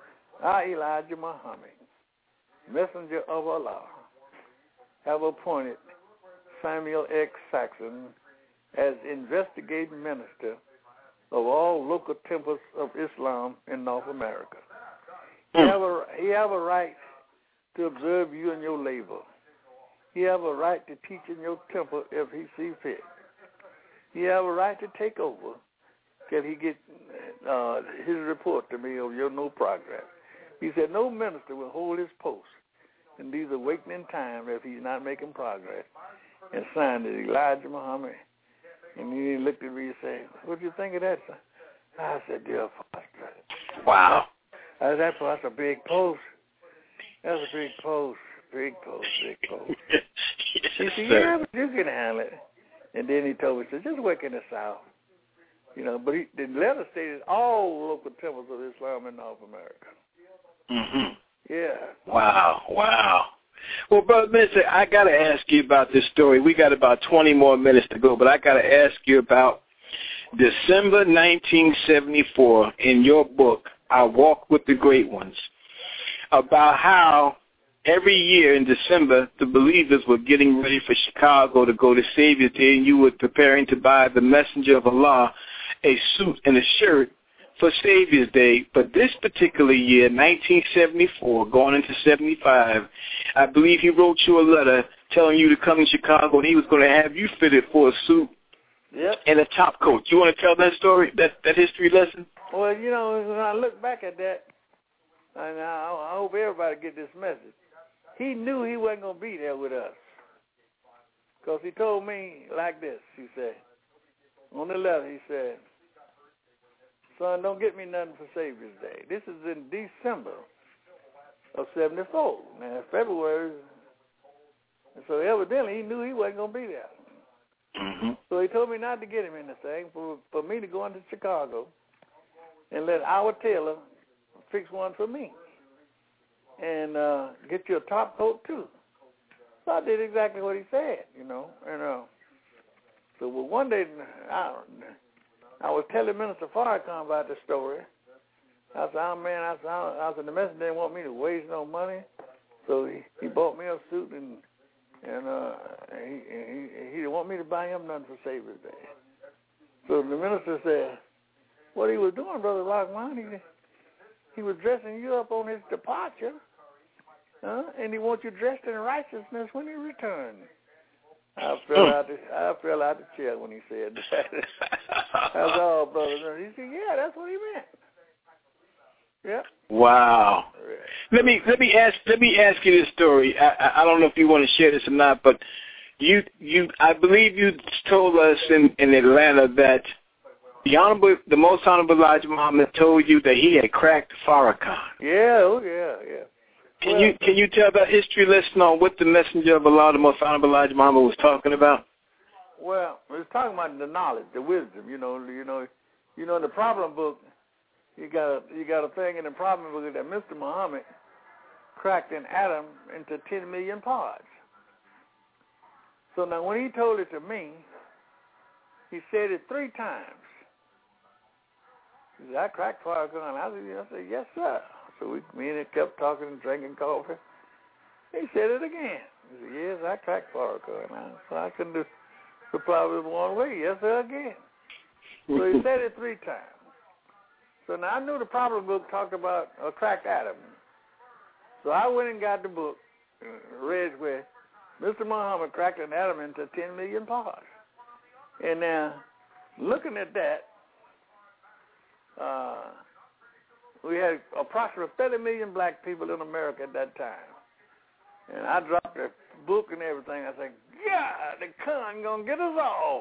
I, Elijah Muhammad, messenger of Allah, have appointed Samuel X. Saxon as investigating minister of all local temples of Islam in North America. He have a, he have a right to observe you in your labor. He have a right to teach in your temple if he sees fit. He have a right to take over till he get uh, his report to me of your no progress. He said no minister will hold his post in these awakening times if he's not making progress. And signed it, Elijah Muhammad. And he looked at me and said, what do you think of that, son? I said, dear pastor. Wow. I said, that's a big post. That's a big post. Big post, big post. Yes, he said, sir. yeah, but you can handle it. And then he told me, he said, just work in the South. You know, but he, the letter stated all local temples of Islam in North America. Mm-hmm. Yeah. Wow, wow. Well, Brother Minister, I got to ask you about this story. We got about twenty more minutes to go, but I got to ask you about December nineteen seventy-four in your book, I Walk with the Great Ones, about how every year in December the believers were getting ready for Chicago to go to Savior's Day, and you were preparing to buy the Messenger of Allah a suit and a shirt for Savior's Day. But this particular year, nineteen seventy-four, going into seventy-five, I believe he wrote you a letter telling you to come to Chicago, and he was going to have you fitted for a suit yep. and a top coat. You want to tell that story, that, that history lesson? Well, you know, when I look back at that, and I, I hope everybody get this message, he knew he wasn't going to be there with us. Because he told me like this, he said, on the letter, he said, son, don't get me nothing for Savior's Day. This is in December of seventy-four. Now, February, so evidently he knew he wasn't going to be there. Mm-hmm. So he told me not to get him anything, for, for me to go into Chicago and let our tailor fix one for me and uh, get you a top coat, too. So I did exactly what he said, you know. And uh, so well, one day, I, I was telling Minister Farrakhan about the story. I said, oh, man, I said, I said, the messenger didn't want me to waste no money, so he, he bought me a suit, and and uh, he, he he didn't want me to buy him nothing for Savior's Day. So the minister said, what he was doing, Brother Lockman, he, he was dressing you up on his departure, huh? And he wants you dressed in righteousness when he returns. I fell out the I fell out the chair when he said that. That's all, brother. He said, yeah, that's what he meant. Yeah. Wow. Right. Let me let me ask let me ask you this story. I, I, I don't know if you want to share this or not, but you you I believe you told us in, in Atlanta that the honorable the most honorable Elijah Muhammad told you that he had cracked Farrakhan. Yeah. Oh yeah. Yeah. Can well, you can you tell that history lesson on what the messenger of Allah, the most honorable Elijah Muhammad, was talking about? Well, we was talking about the knowledge, the wisdom. You know, you know, you know, in the problem book, you got a you got a thing in the problem book that Mister Muhammad cracked an atom into ten million parts. So now, when he told it to me, he said it three times. He said, "I cracked Farrakhan." I said, I said, "Yes, sir." So we, me and him kept talking and drinking coffee. He said it again. He said, yes, I cracked Farrakhan. So I couldn't reply with one way. Yes, sir, again. So he said it three times. So now I knew the problem book talked about a cracked atom. So I went and got the book, read where Mister Muhammad cracked an atom into ten million parts. And now, looking at that, uh, we had approximately thirty million black people in America at that time. And I dropped the book and everything. I said, God, the con going to get us all.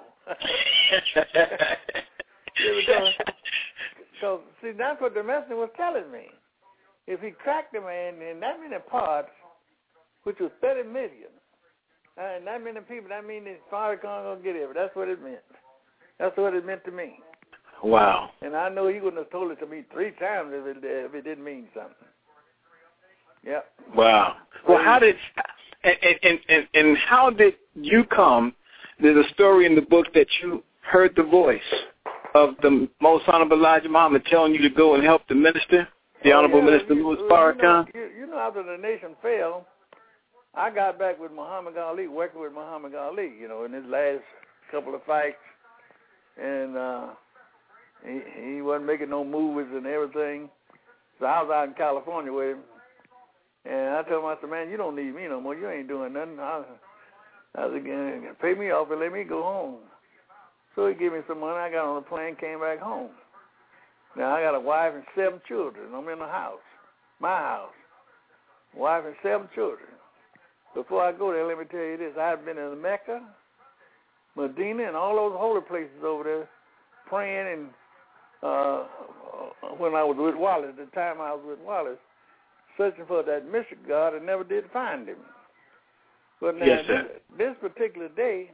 So, see, that's what the messenger was telling me. If he cracked the man in that many parts, which was thirty million, and that many people, that means that Farrakhan going to get it. That's what it meant. That's what it meant to me. Wow. And I know he wouldn't have told it to me three times if it, if it didn't mean something. Yep. Wow. Well, how did and and, and and how did you come? There's a story in the book that you heard the voice of the most honorable Elijah Muhammad telling you to go and help the minister, The oh, Honorable yeah, Minister you, Louis you Farrakhan? Know, you, you know, after the nation fell, I got back with Muhammad Ali, working with Muhammad Ali, you know, in his last couple of fights. And uh, he, he wasn't making no movies and everything. So I was out in California with him. And I told him, I said, man, you don't need me no more. You ain't doing nothing. I, I was again, pay me off and let me go home. So he gave me some money. I got on the plane, came back home. Now I got a wife and seven children. I'm in the house, my house, wife and seven children. Before I go there, let me tell you this. I've been in Mecca, Medina, and all those holy places over there praying. And uh, when I was with Wallace, the time I was with Wallace, searching for that mystery God, I never did find him. But now, yes, sir. This, this particular day,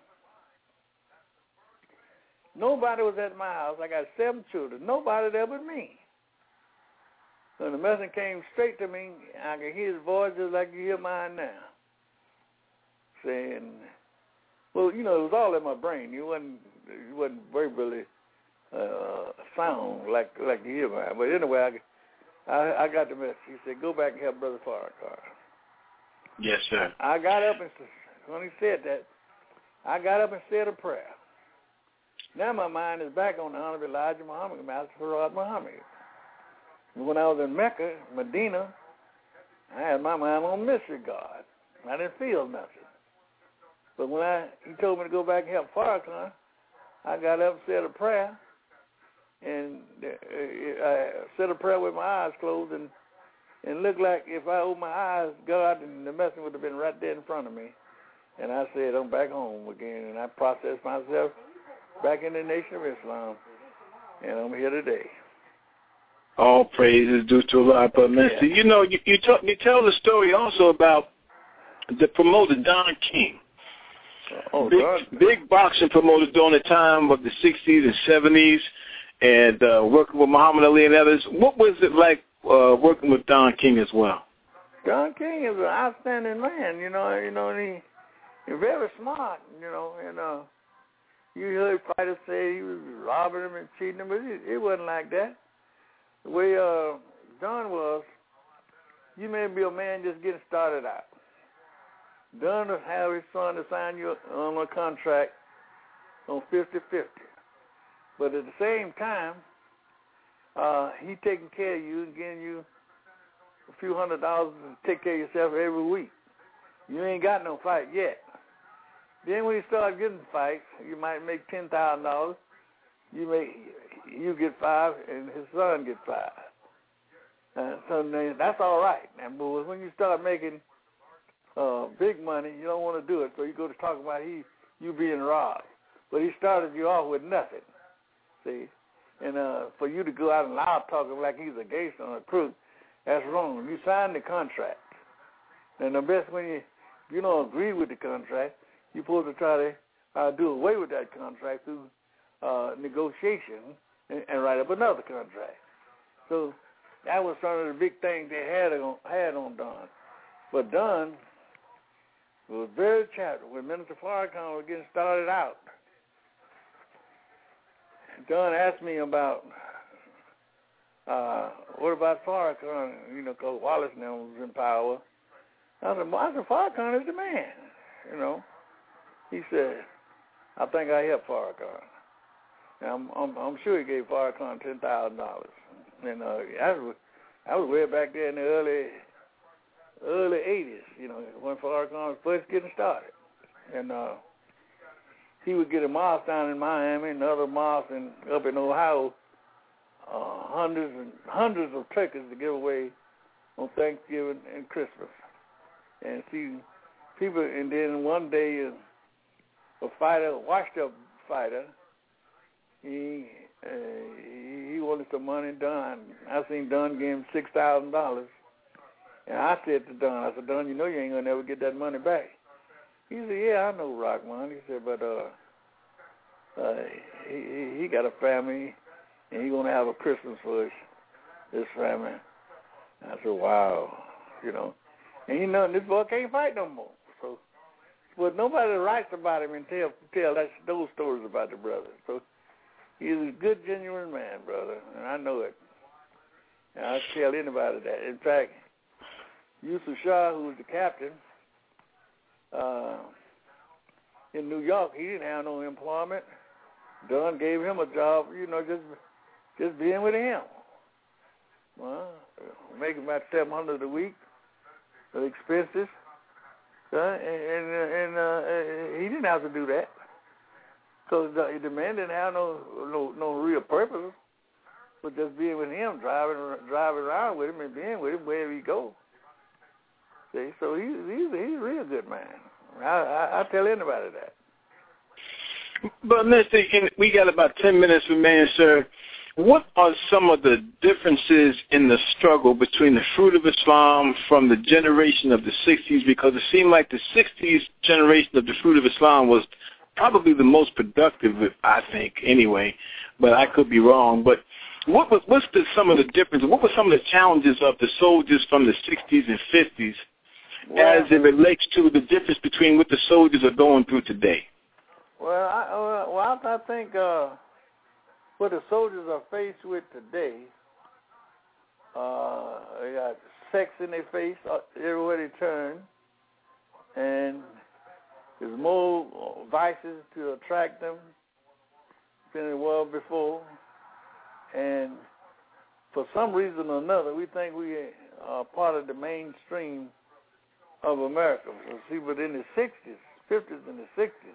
nobody was at my house. I got seven children. Nobody there but me. So the messenger came straight to me. I could hear his voice just like you hear mine now, saying, well, you know, it was all in my brain. You wasn't, you wasn't verbally uh, sound like like you hear mine. But anyway, I, I, I got the message. He said, go back and help Brother Farrakhan. Yes, sir. I got up and, when he said that, I got up and said a prayer. Now my mind is back on the Honorable Elijah Muhammad, Master Farad Muhammad. When I was in Mecca, Medina, I had my mind on mystery God. I didn't feel nothing. But when I he told me to go back and help Farrakhan, I got up and said a prayer, and I said a prayer with my eyes closed, and and looked like if I opened my eyes, God and the messenger would have been right there in front of me. And I said, I'm back home again, and I processed myself back in the Nation of Islam, and I'm here today. All praise is due to Allah, but Mister Yeah. You know, you you, talk, you tell the story also about the promoter Don King, oh, big, God. big boxing promoter during the time of the sixties and seventies, and uh, working with Muhammad Ali and others. What was it like uh, working with Don King as well? Don King is an outstanding man, you know. You know, and he he's very smart, you know, and uh. You heard fighters say he was robbing him and cheating him, but it, it wasn't like that. The way uh, Don was, you may be a man just getting started out. Don will have his son to sign you on a contract on fifty-fifty. But at the same time, uh, he taking care of you and getting you a few hundred dollars to take care of yourself every week. You ain't got no fight yet. Then when you start getting fights, you might make ten thousand dollars. You make you get five, and his son get five. Uh, so that's all right. And but when you start making uh, big money, you don't want to do it. So you go to talk about he you being robbed, but he started you off with nothing. See, and uh, for you to go out and loud talking like he's a gangster or a crook, that's wrong. You signed the contract, and the best when you if you don't agree with the contract, you're supposed to try to uh, do away with that contract through uh, negotiation and, and write up another contract. So that was some of the big things they had on, had on Don. But Don was very charitable. When Minister Farrakhan was getting started out, Don asked me about, uh, what about Farrakhan, you know, because Wallace now was in power. I said, I said, Farrakhan is the man, you know. He said, I think I helped Farrakhan. Now, I'm, I'm, I'm sure he gave Farrakhan ten thousand dollars. And uh, I, was, I was way back there in the early early eighties, you know, when Farrakhan was first getting started. And uh, he would get a mosque down in Miami and other mosques in, up in Ohio, uh, hundreds and hundreds of turkeys to give away on Thanksgiving and Christmas. And see, people, and then one day, uh, a fighter, a washed-up fighter, he uh, he wanted some money done. I seen Don give him six thousand dollars, and I said to Don, I said, Don, you know you ain't gonna never get that money back. He said, yeah, I know, Rockman. He said, but uh, uh, he he got a family, and he gonna have a Christmas for his, his family. I said, wow, you know, and you know this boy can't fight no more. So. But nobody writes about him and tell tell that, those stories about the brother. So he's a good, genuine man, brother, and I know it. And I tell anybody that. In fact, Yusuf Shah, who was the captain uh, in New York, he didn't have no employment. Dunn gave him a job, you know, just just being with him. Well, making about seven hundred a week for expenses, uh, and and, and uh, he didn't have to do that because the, the man didn't have no no no real purpose, but just being with him, driving driving around with him and being with him wherever he go. See, so he's he's he's a real good man. I I, I tell anybody that. But Mister we got about ten minutes remaining, sir. What are some of the differences in the struggle between the Fruit of Islam from the generation of the sixties? Because it seemed like the sixties generation of the Fruit of Islam was probably the most productive, I think, anyway. But I could be wrong. But what was what's the, some of the differences? What were some of the challenges of the soldiers from the sixties and fifties well, as it relates to the difference between what the soldiers are going through today? Well, I, uh, well, I think uh, what the soldiers are faced with today, uh, they got sex in their face everywhere they turn, and there's more vices to attract them than there was before. And for some reason or another, we think we are part of the mainstream of America. See, but in the sixties, fifties, and the sixties,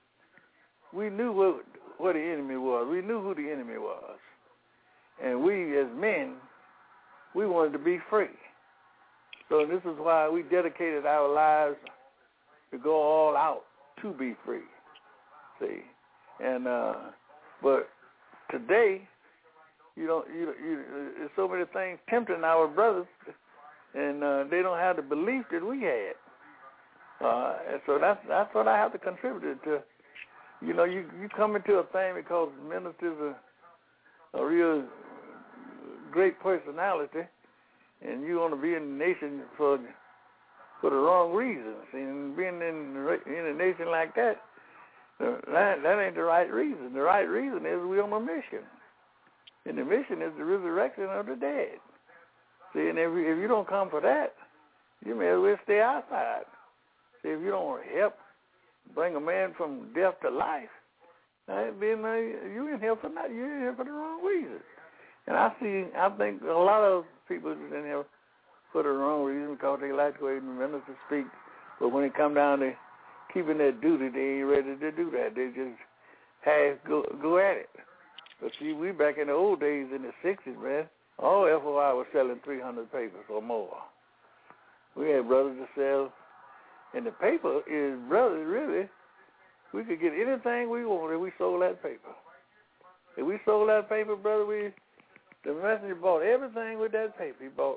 we knew what, what the enemy was. We knew who the enemy was. And we, as men, we wanted to be free. So this is why we dedicated our lives to go all out to be free. See? And, uh, but today, you don't, you, you, there's so many things tempting our brothers, and uh, they don't have the belief that we had. Uh, and so that's, that's what I have to contribute to. You know, you, you come into a thing because ministers are a real great personality, and you want to be in the nation for for the wrong reasons. And being in, in a nation like that, that, that ain't the right reason. The right reason is we're on a mission. And the mission is the resurrection of the dead. See, and if, if you don't come for that, you may as well stay outside. See, if you don't help bring a man from death to life, right, then uh, you in here for not, you're in here for the wrong reason. And I see, I think a lot of people are in here for the wrong reason because they like the way the minister speak. But when it come down to keeping that duty, they ain't ready to do that. They just half go go at it. But see, we back in the old days in the sixties, man, all F O I was selling three hundred papers or more. We had brothers to sell. And the paper is, brother, really, we could get anything we wanted if we sold that paper. If we sold that paper, brother, we, the messenger bought everything with that paper. He bought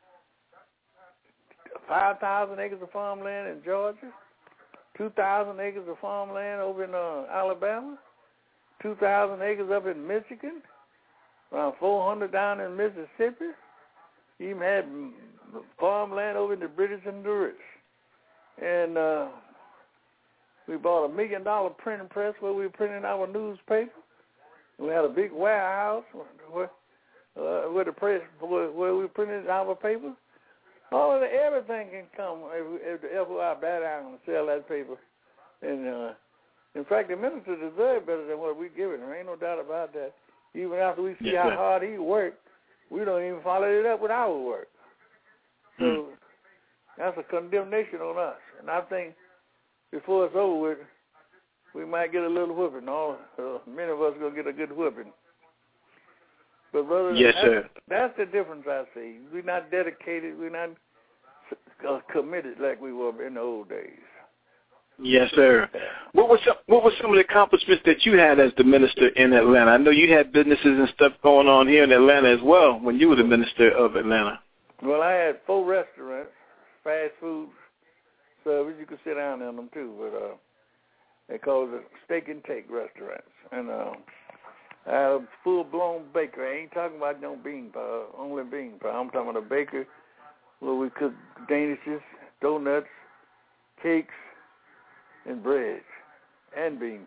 five thousand acres of farmland in Georgia, two thousand acres of farmland over in uh, Alabama, two thousand acres up in Michigan, around four hundred down in Mississippi. He even had farmland over in the British Honduras. And uh, we bought a million dollar printing press where we were printing our newspaper. We had a big warehouse where, uh, where the press where, where we printed our paper. All of the, everything can come if, if the F O I bat down and sell that paper. And uh, in fact, the minister deserves better than what we give him. There ain't no doubt about that. Even after we see yes, how hard he worked, we don't even follow it up with our work. So. Mm. That's a condemnation on us. And I think before it's over with, we might get a little whooping. All uh, many of us are going to get a good whooping. But, brother, yes, that's, sir. that's the difference I see. We're not dedicated. We're not uh, committed like we were in the old days. Yes, sir. What was some, what were some of the accomplishments that you had as the minister in Atlanta? I know you had businesses and stuff going on here in Atlanta as well when you were the minister of Atlanta. Well, I had four restaurants. Fast food service, you could sit down in them too, but uh, they call it steak and take restaurants. And uh, I had a full-blown bakery. I ain't talking about no bean pie, only bean pie. I'm talking about a bakery where we cook danishes, donuts, cakes, and breads, and bean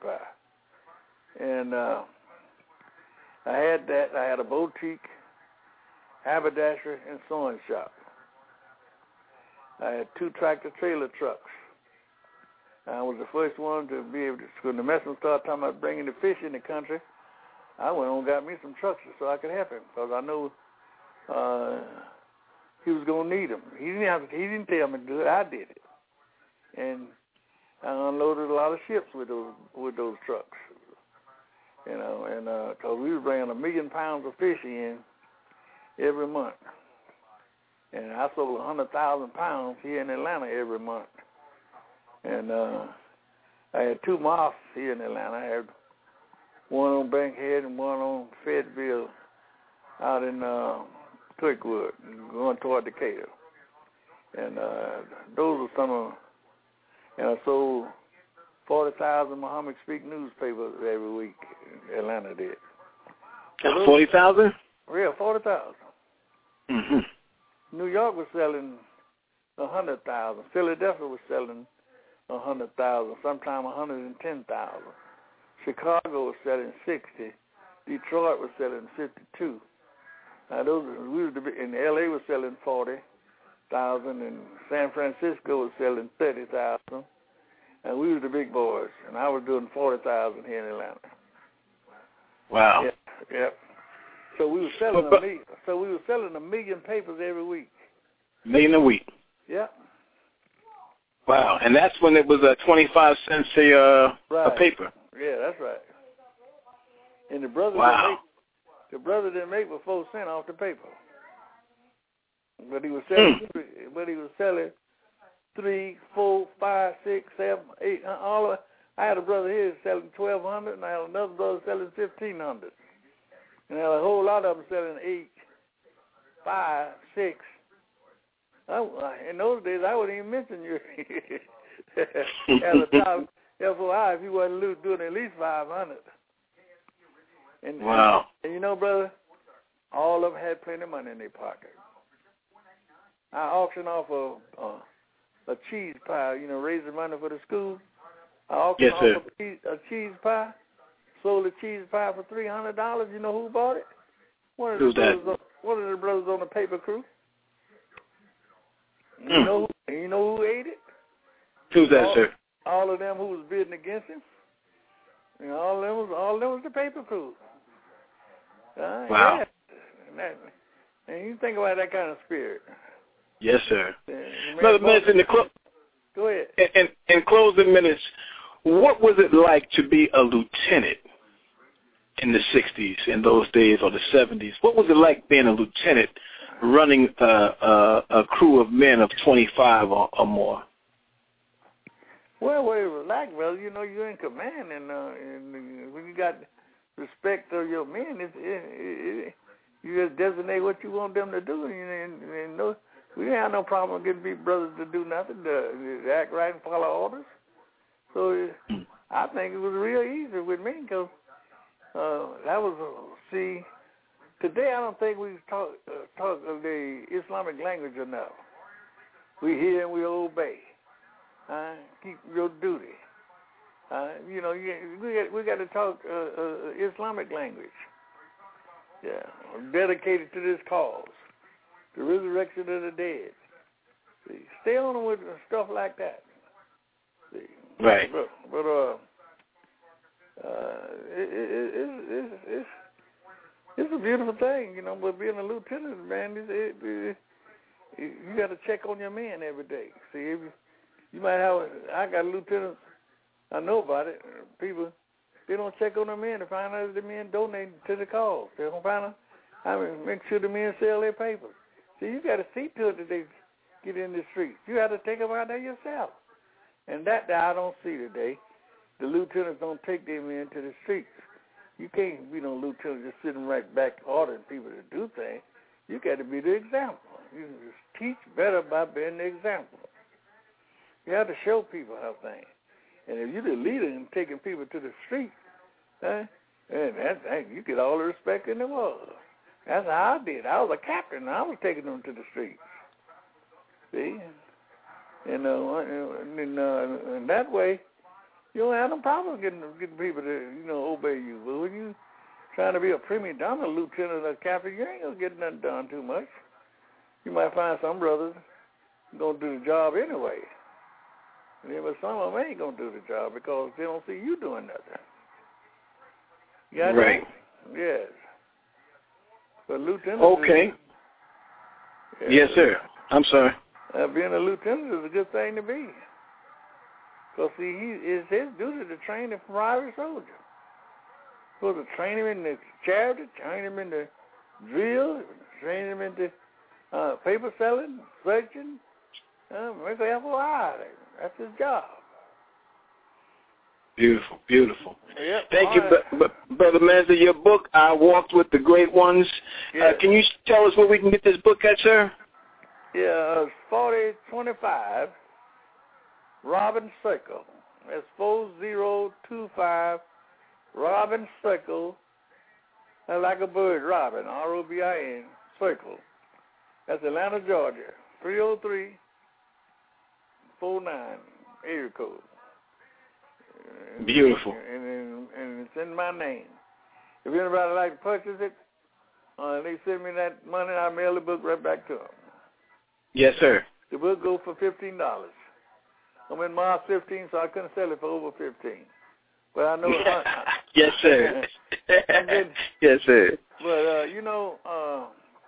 pie. And uh, I had that. I had a boutique, haberdashery, and sewing shop. I had two tractor-trailer trucks. I was the first one to be able to, when the Messman started talking about bringing the fish in the country, I went on and got me some trucks so I could help him because I know uh, he was going to need them. He didn't have to, he didn't tell me to do it. I did it. And I unloaded a lot of ships with those with those trucks, you know, and because uh, we were bringing a million pounds of fish in every month. And I sold one hundred thousand pounds here in Atlanta every month. And uh, I had two mosques here in Atlanta. I had one on Bankhead and one on Fayetteville out in uh, Clickwood, going toward Decatur. And uh, those are some of, and I sold forty thousand Muhammad Speak newspapers every week. Atlanta did. So forty thousand? Yeah, forty thousand. Mm-hmm. New York was selling one hundred thousand. Philadelphia was selling one hundred thousand, sometimes one hundred ten thousand. Chicago was selling sixty. Detroit was selling fifty-two. Now those we was the, and L A was selling forty thousand, and San Francisco was selling thirty thousand. And we were the big boys, and I was doing forty thousand here in Atlanta. Wow. Yep. Yep. So we were selling a million. So we were selling a million papers every week. Million a week. Yep. Wow, and that's when it was a uh, twenty-five cents a uh, right. a paper. Yeah, that's right. And the brother wow. didn't make, the brother didn't make but four cents off the paper. But he was selling. Mm. Three, but he was selling three, four, five, six, seven, eight. All of. I had a brother here selling twelve hundred, and I had another brother selling fifteen hundred, and I had a whole lot of them selling eight, five, six. I, in those days, I wouldn't even mention you as a top F O I if you wasn't doing at least five hundred. And, wow. And, and you know, brother, all of them had plenty of money in their pocket. I auctioned off a, a, a cheese pie, you know, raising money for the school. I auctioned yes, sir. off a cheese, a cheese pie, sold a cheese pie for three hundred dollars. You know who bought it? One of the Who's brothers that? On, one of the brothers on the paper crew. Mm. You know who, you know who ate it? Who's that, all, sir? All of them who was bidding against him. You know, all of them was all of them was the paper crew. Uh, wow. Yeah. And, that, and you think about that kind of spirit. Yes, sir. Yeah, Brother Minutes, in the clo- Go ahead. In, in, in closing minutes, what was it like to be a lieutenant in the sixties, in those days, or the seventies? What was it like being a lieutenant running a, a, a crew of men of twenty-five or, or more? Well, what it was like, brother, you know, you're in command, and, uh, and when you got respect of your men, it's, it, it, it, you just designate what you want them to do. And, and, and no, we didn't have no problem getting big brothers to do nothing, to, to act right and follow orders. So it, I think it was real easy with me, because uh, that was, uh, see, today I don't think we talk, uh, talk of the Islamic language enough. We hear and we obey. Uh, keep your duty. Uh, you know, you, we got, we got to talk uh, uh, Islamic language. Yeah, dedicated to this cause, the resurrection of the dead. See, stay on with stuff like that. See, right. But, but uh, uh, it, it, it, it, it's it's a beautiful thing, you know. But being a lieutenant, man, it, it, it, you got to check on your men every day. See, if you, you might have. A, I got lieutenants. I know about it. People, they don't check on the men to find out if the men donate to the cause. They don't find out. I mean, make sure the men sell their papers. See, you got to see to it that they get in the streets. You have to take them out there yourself. And that, that I don't see today. The lieutenants don't take their men to the streets. You can't be no lieutenant just sitting right back ordering people to do things. You got to be the example. You just teach better by being the example. You have to show people how things. And if you're the leader and taking people to the street, huh, and that's, you get all the respect in the world. That's how I did. I was a captain, and I was taking them to the streets. See? And, uh, and, uh, and that way, you don't have no problem getting getting people to, you know, obey you. But when you trying to be a prima donna lieutenant or captain, you ain't going to get nothing done too much. You might find some brothers going to do the job anyway. And then, but some of them ain't going to do the job because they don't see you doing nothing. You got right. That? Yes. But lieutenant. Okay. Is, yes, yes, sir. I'm sorry. Uh, being a lieutenant is a good thing to be. Because, see, he, it's his duty to train a private soldier. Supposed to train him in the charity, train him in the drill, train him in the uh, paper selling, searching, uh, make an F O I. That's his job. Beautiful, beautiful. Yep. Thank All you, right. b- b- Brother Manzer. Your book, I Walked with the Great Ones. Yes. Uh, can you tell us where we can get this book at, sir? Yeah, it's forty twenty-five Robin Circle. That's four zero two five Robin Circle. That's like a bird, Robin, R O B I N, Circle. That's Atlanta, Georgia, three oh three four nine, area code. Beautiful. And, and, and it's in my name. If anybody would like to purchase it, uh, they send me that money, I mail the book right back to them. Yes, sir. The book goes for fifteen dollars. I'm in March fifteenth, so I couldn't sell it for over fifteen. But I know. I, yes, sir. getting, yes, sir. But uh, you know, uh,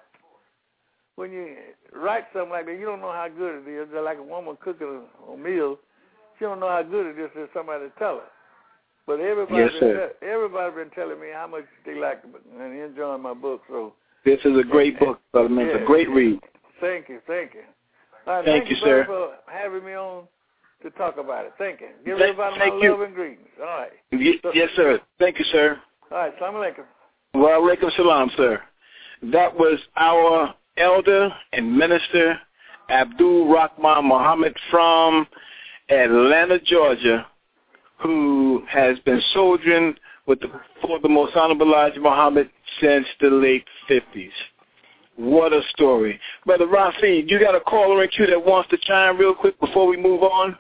when you write something like that, you don't know how good it is. They're like a woman cooking a, a meal. She don't know how good it is to somebody tell her. But everybody, yes, been sir. te- everybody been telling me how much they like it and enjoying my book. So this is a great book, Brother Man. It's yeah, a great read. Thank you, thank you. All right, thank, thank you, you, sir, for having me on to talk about it. Thank you. Give thank, everybody thank my you. love and greetings. All right. Y- so, yes, sir. Thank you, sir. All right. Assalamu alaikum. Wa alaikum salam, sir. That was our elder and minister, Abdul Rahman Muhammad from Atlanta, Georgia, who has been soldiering with the, for the Most Honorable Elijah Muhammad since the late fifties. What a story. Brother Rafi, you got a caller in queue that wants to chime real quick before we move on?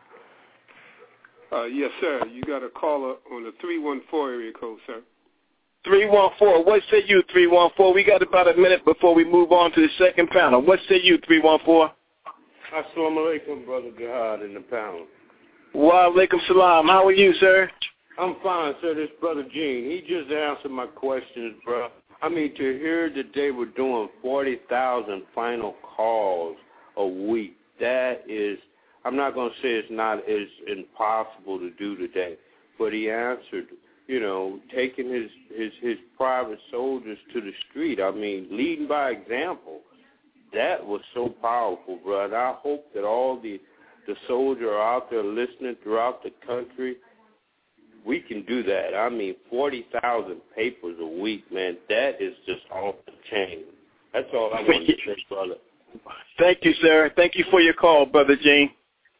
Uh, yes, sir. You got a caller on the three one four area code, sir. three one four. What say you, three one four? We got about a minute before we move on to the second panel. What say you, three one four? Assalamu alaikum, Brother Jihad in the panel. Wa alaikum salam. How are you, sir? I'm fine, sir. This Brother Gene, he just answered my questions, bro. I mean, to hear that they were doing forty thousand final calls a week, that is, I'm not going to say it's not as impossible to do today, but he answered, you know, taking his, his, his private soldiers to the street. I mean, leading by example. That was so powerful, bro. And I hope that all the, the soldiers are out there listening throughout the country. We can do that. I mean, forty thousand papers a week, man, that is just off the chain. That's all I want to say, brother. Thank you, sir. Thank you for your call, Brother Gene.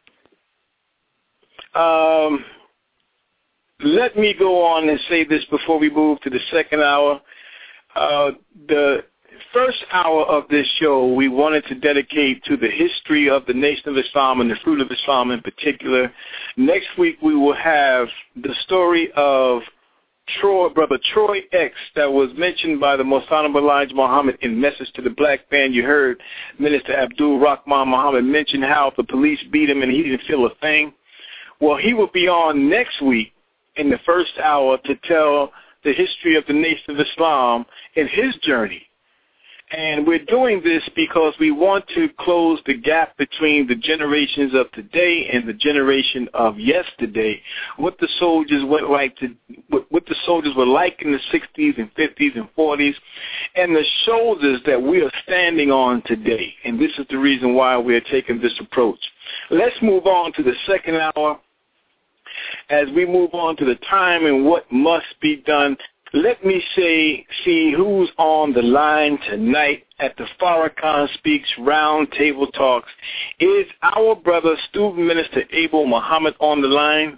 Um, let me go on and say this before we move to the second hour. Uh, the first hour of this show we wanted to dedicate to the history of the Nation of Islam and the Fruit of Islam in particular. Next week we will have the story of Troy, Brother Troy X, that was mentioned by the Most Honorable Elijah Muhammad in Message to the Black Band. You heard Minister Abdul Rahman Muhammad mention how the police beat him and he didn't feel a thing. Well, he will be on next week in the first hour to tell the history of the Nation of Islam and his journey. And we're doing this because we want to close the gap between the generations of today and the generation of yesterday. What the soldiers were like to, what, what the soldiers were like in the sixties and fifties and forties, and the shoulders that we are standing on today. And this is the reason why we are taking this approach. Let's move on to the second hour. As we move on to the time and what must be done, let me say, see who's on the line tonight at the Farrakhan Speaks Round Table Talks. Is our brother, Student Minister Abel Muhammad on the line?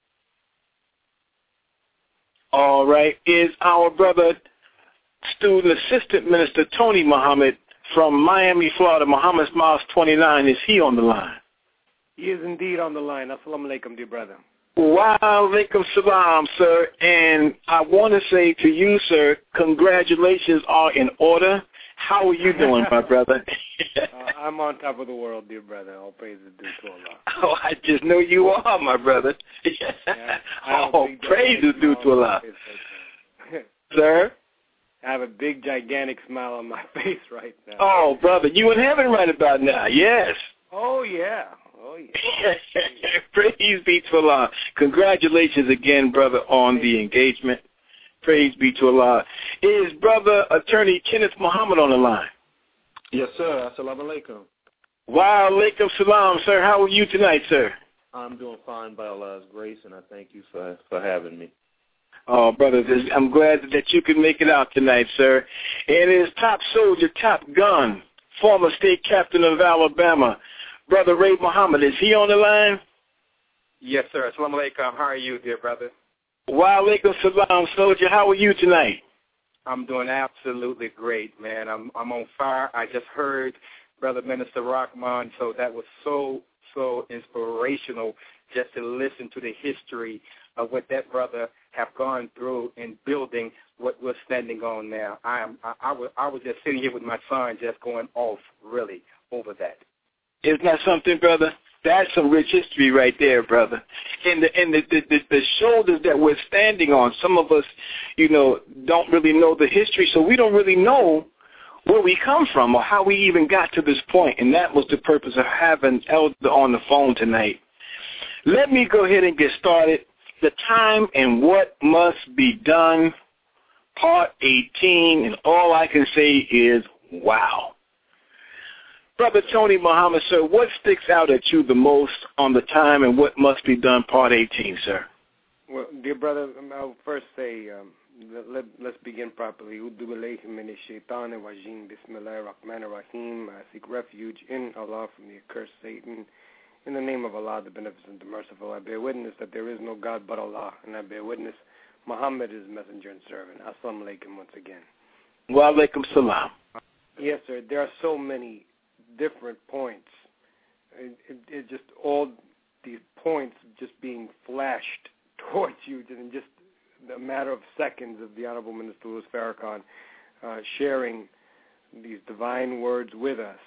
All right. Is our brother, Student Assistant Minister Tony Muhammad from Miami, Florida, Muhammad's Miles twenty-nine, is he on the line? He is indeed on the line. Assalamu alaikum, dear brother. Wa alaikum salam, sir. And I want to say to you, sir, congratulations are in order. How are you doing, my brother? uh, I'm on top of the world, dear brother. All praise is due to Allah. Oh, I just know you are, my brother. Yeah, oh, praise is due to Allah. Sir? I have a big, gigantic smile on my face right now. Oh, brother, you in heaven right about now, yes. Oh, yeah. Oh, yeah. Praise be to Allah. Congratulations again, brother, on the engagement. Praise be to Allah. Is brother attorney Kenneth Muhammad on the line? Yes, sir. Assalamu alaikum. Wa alaikum salam, sir. How are you tonight, sir? I'm doing fine by Allah's grace, and I thank you for, for having me. Oh, brother, I'm glad that you can make it out tonight, sir. And it is top soldier, top gun, former state captain of Alabama, Brother Ray Muhammad. Is he on the line? Yes, sir. Assalamu alaikum. How are you, dear brother? Wa alaikum salam, soldier. How are you tonight? I'm doing absolutely great, man. I'm I'm on fire. I just heard Brother Minister Rahman, so that was so, so inspirational just to listen to the history of what that brother have gone through in building what we're standing on now. I am I, I was I was just sitting here with my son just going off really over that. Isn't that something, brother? That's some rich history right there, brother. And the and the, the, the, the shoulders that we're standing on, some of us, you know, don't really know the history, so we don't really know where we come from or how we even got to this point. And that was the purpose of having Elder on the phone tonight. Let me go ahead and get started. The time and what must be done, part eighteen, and all I can say is, wow. Brother Tony Muhammad, sir, what sticks out at you the most on the time and what must be done, part eighteen, sir? Well, dear brother, I'll first say, um, let, let's begin properly. Udu billahi minash shaitanir rajim. Bismillahir rahmanir rahim. I seek refuge in Allah from the accursed Satan. In the name of Allah, the Beneficent, the Merciful, I bear witness that there is no God but Allah, and I bear witness Muhammad is messenger and servant. Assalamu alaikum once again. Wa alaikum salam. Yes, sir. There are so many different points. It, it, it just all these points just being flashed towards you in just a matter of seconds of the Honorable Minister Louis Farrakhan uh, sharing these divine words with us.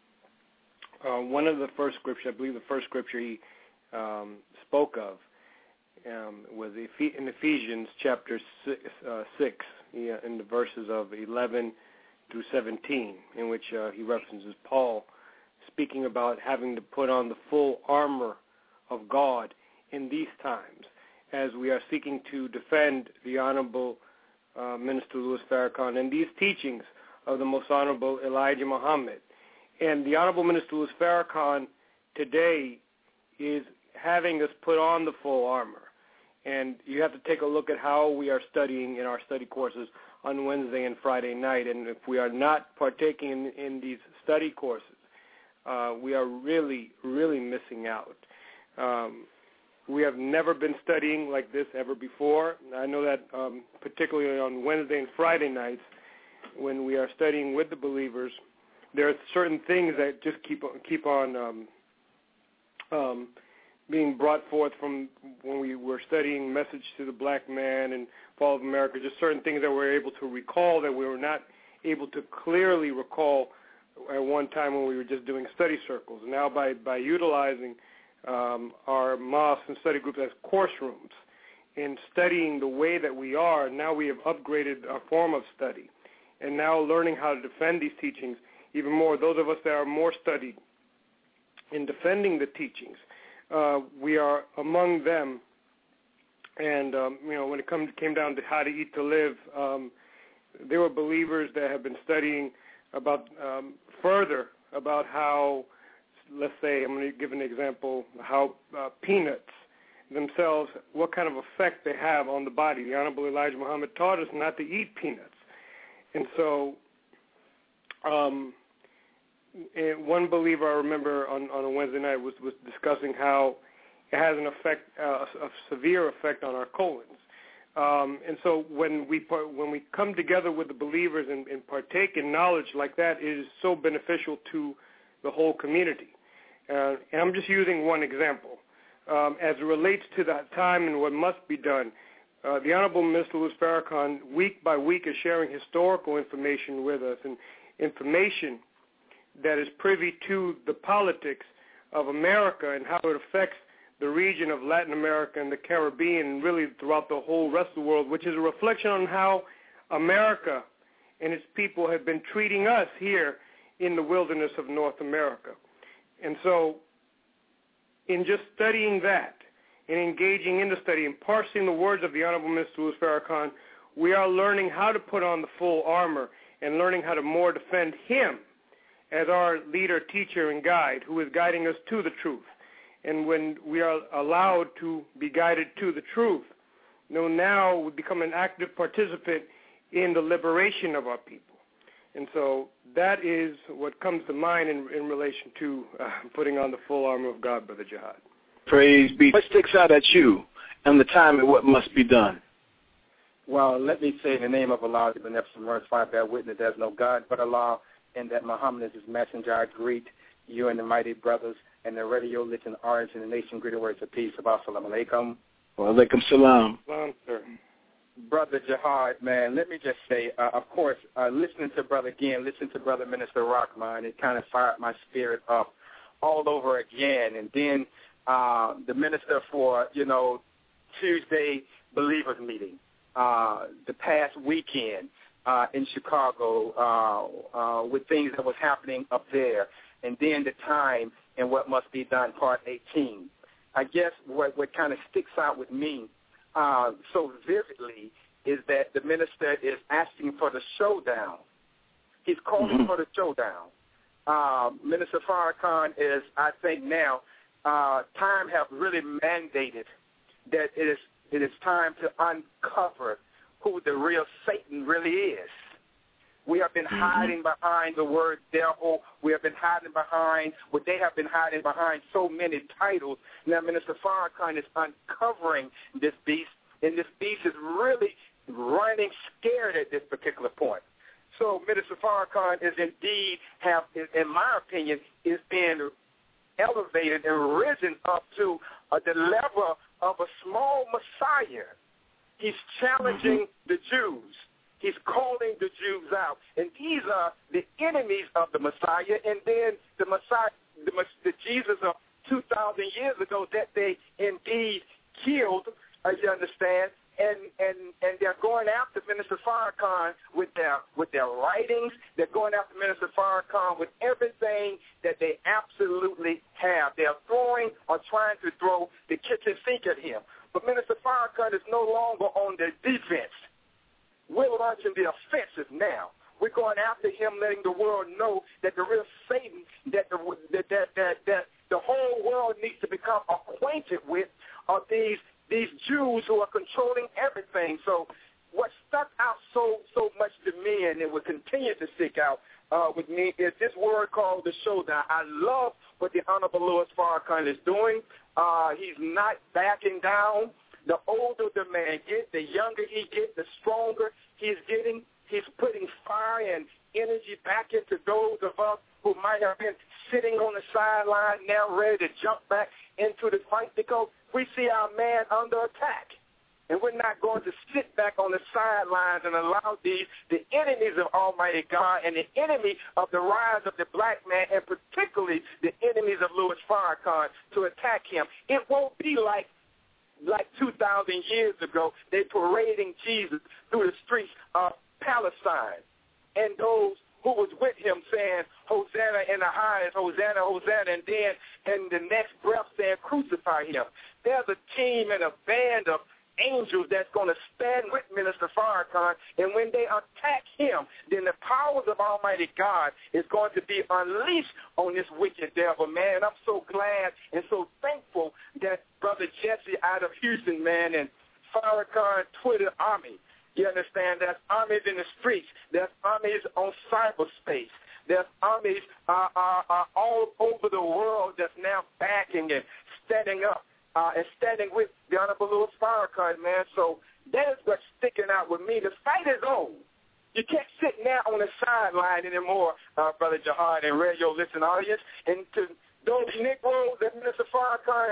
Uh, one of the first scripture, I believe the first scripture he um, spoke of um, was in Ephesians chapter six, uh, six yeah, in the verses of eleven through seventeen, in which uh, he references Paul speaking about having to put on the full armor of God in these times as we are seeking to defend the Honorable uh, Minister Louis Farrakhan and these teachings of the Most Honorable Elijah Muhammad. And the Honorable Minister Louis Farrakhan today is having us put on the full armor. And you have to take a look at how we are studying in our study courses on Wednesday and Friday night. And if we are not partaking in, in these study courses, uh, we are really, really missing out. Um, we have never been studying like this ever before. I know that um, particularly on Wednesday and Friday nights, when we are studying with the believers, there are certain things that just keep on, keep on um, um, being brought forth from when we were studying Message to the Black Man and Fall of America, just certain things that we're able to recall that we were not able to clearly recall at one time when we were just doing study circles. Now by, by utilizing um, our mosques and study groups as course rooms and studying the way that we are, now we have upgraded our form of study. And now learning how to defend these teachings even more, those of us that are more studied in defending the teachings, uh, we are among them. And, um, you know, when it come, came down to how to eat to live, um, there were believers that have been studying about um, further about how, let's say, I'm going to give an example, how uh, peanuts themselves, what kind of effect they have on the body. The Honorable Elijah Muhammad taught us not to eat peanuts. And so um, and one believer I remember on, on a Wednesday night was, was discussing how it has an effect, uh, a severe effect on our colons. Um, and so when we when we come together with the believers and, and partake in knowledge like that, it is so beneficial to the whole community. Uh, and I'm just using one example. um, as it relates to that time and what must be done. Uh, the Honorable Mister Louis Farrakhan, week by week, is sharing historical information with us, and information that is privy to the politics of America and how it affects the region of Latin America and the Caribbean and really throughout the whole rest of the world, which is a reflection on how America and its people have been treating us here in the wilderness of North America. And so in just studying that, and engaging in the study and parsing the words of the Honorable Mister Louis Farrakhan, we are learning how to put on the full armor and learning how to more defend him as our leader, teacher, and guide who is guiding us to the truth. And when we are allowed to be guided to the truth, you know, now we become an active participant in the liberation of our people. And so that is what comes to mind in, in relation to uh, putting on the full armor of God, Brother Jihad. Praise be. What sticks out at you and the time and what must be done? Well, let me say in the name of Allah, the beneficent mercy, I bear witness there's no God but Allah, and that Muhammad is his messenger. I greet you and the mighty brothers and the radio listening audience in the nation. Greeting words of peace. Assalamu alaikum. Wa alaikum salam. Salam, sir. Brother Jihad, man, let me just say, uh, of course, uh, listening to Brother again, listening to Brother Minister Rahman, it kind of fired my spirit up all over again. And then uh, the minister for, you know, Tuesday Believers Meeting, uh, the past weekend uh, in Chicago uh, uh, with things that was happening up there, and then the time and what must be done, part eighteen. I guess what, what kind of sticks out with me uh, so vividly is that the minister is asking for the showdown. He's calling mm-hmm. for the showdown. Uh, Minister Farrakhan is, I think now, uh, time have really mandated that it is it is time to uncover who the real Satan really is. We have been mm-hmm. hiding behind the word devil. We have been hiding behind what they have been hiding behind so many titles. Now, Minister Farrakhan is uncovering this beast, and this beast is really running scared at this particular point. So Minister Farrakhan is indeed have, in my opinion, is being elevated and risen up to uh, the level of a small Messiah. He's challenging mm-hmm. the Jews. He's calling the Jews out. And these are the enemies of the Messiah. And then the Messiah, the, the Jesus of two thousand years ago that they indeed killed, uh, you understand, and, and, and they're going after Minister Farrakhan with their, with their writings. They're going after Minister Farrakhan with everything that they absolutely have. They're throwing or trying to throw the kitchen sink at him. But Minister Farrakhan is no longer on the defense. We're launching the offensive now. We're going after him, letting the world know that the real Satan, that the, that, that, that, that the whole world needs to become acquainted with are these these Jews who are controlling everything. So what stuck out so so much to me, and it will continue to stick out uh, with me, is this word called the showdown. I love what the Honorable Louis Farrakhan is doing. Uh, he's not backing down. The older the man gets, the younger he gets, the stronger he's getting. He's putting fire and energy back into those of us who might have been sitting on the sideline now ready to jump back into the fight because we see our man under attack. And we're not going to sit back on the sidelines and allow these, the enemies of Almighty God and the enemy of the rise of the black man, and particularly the enemies of Louis Farrakhan, to attack him. It won't be like like two thousand years ago, they parading Jesus through the streets of Palestine, and those who was with him saying, Hosanna in the highest, Hosanna, Hosanna, and then in the next breath saying, crucify him. There's a team and a band of angels that's going to stand with Minister Farrakhan, and when they attack him, then the powers of Almighty God is going to be unleashed on this wicked devil, man. I'm so glad and so thankful that Brother Jesse out of Houston, man, and Farrakhan Twitter army, you understand, there's armies in the streets, there's armies on cyberspace, there's armies uh, uh, uh, all over the world that's now backing and standing up. Uh, and standing with the Honorable Louis Farrakhan, man. So that is what's sticking out with me. The fight is on. You can't sit now on the sideline anymore, uh, Brother Jihad and radio listening audience. And to those Negroes that Minister Farrakhan have,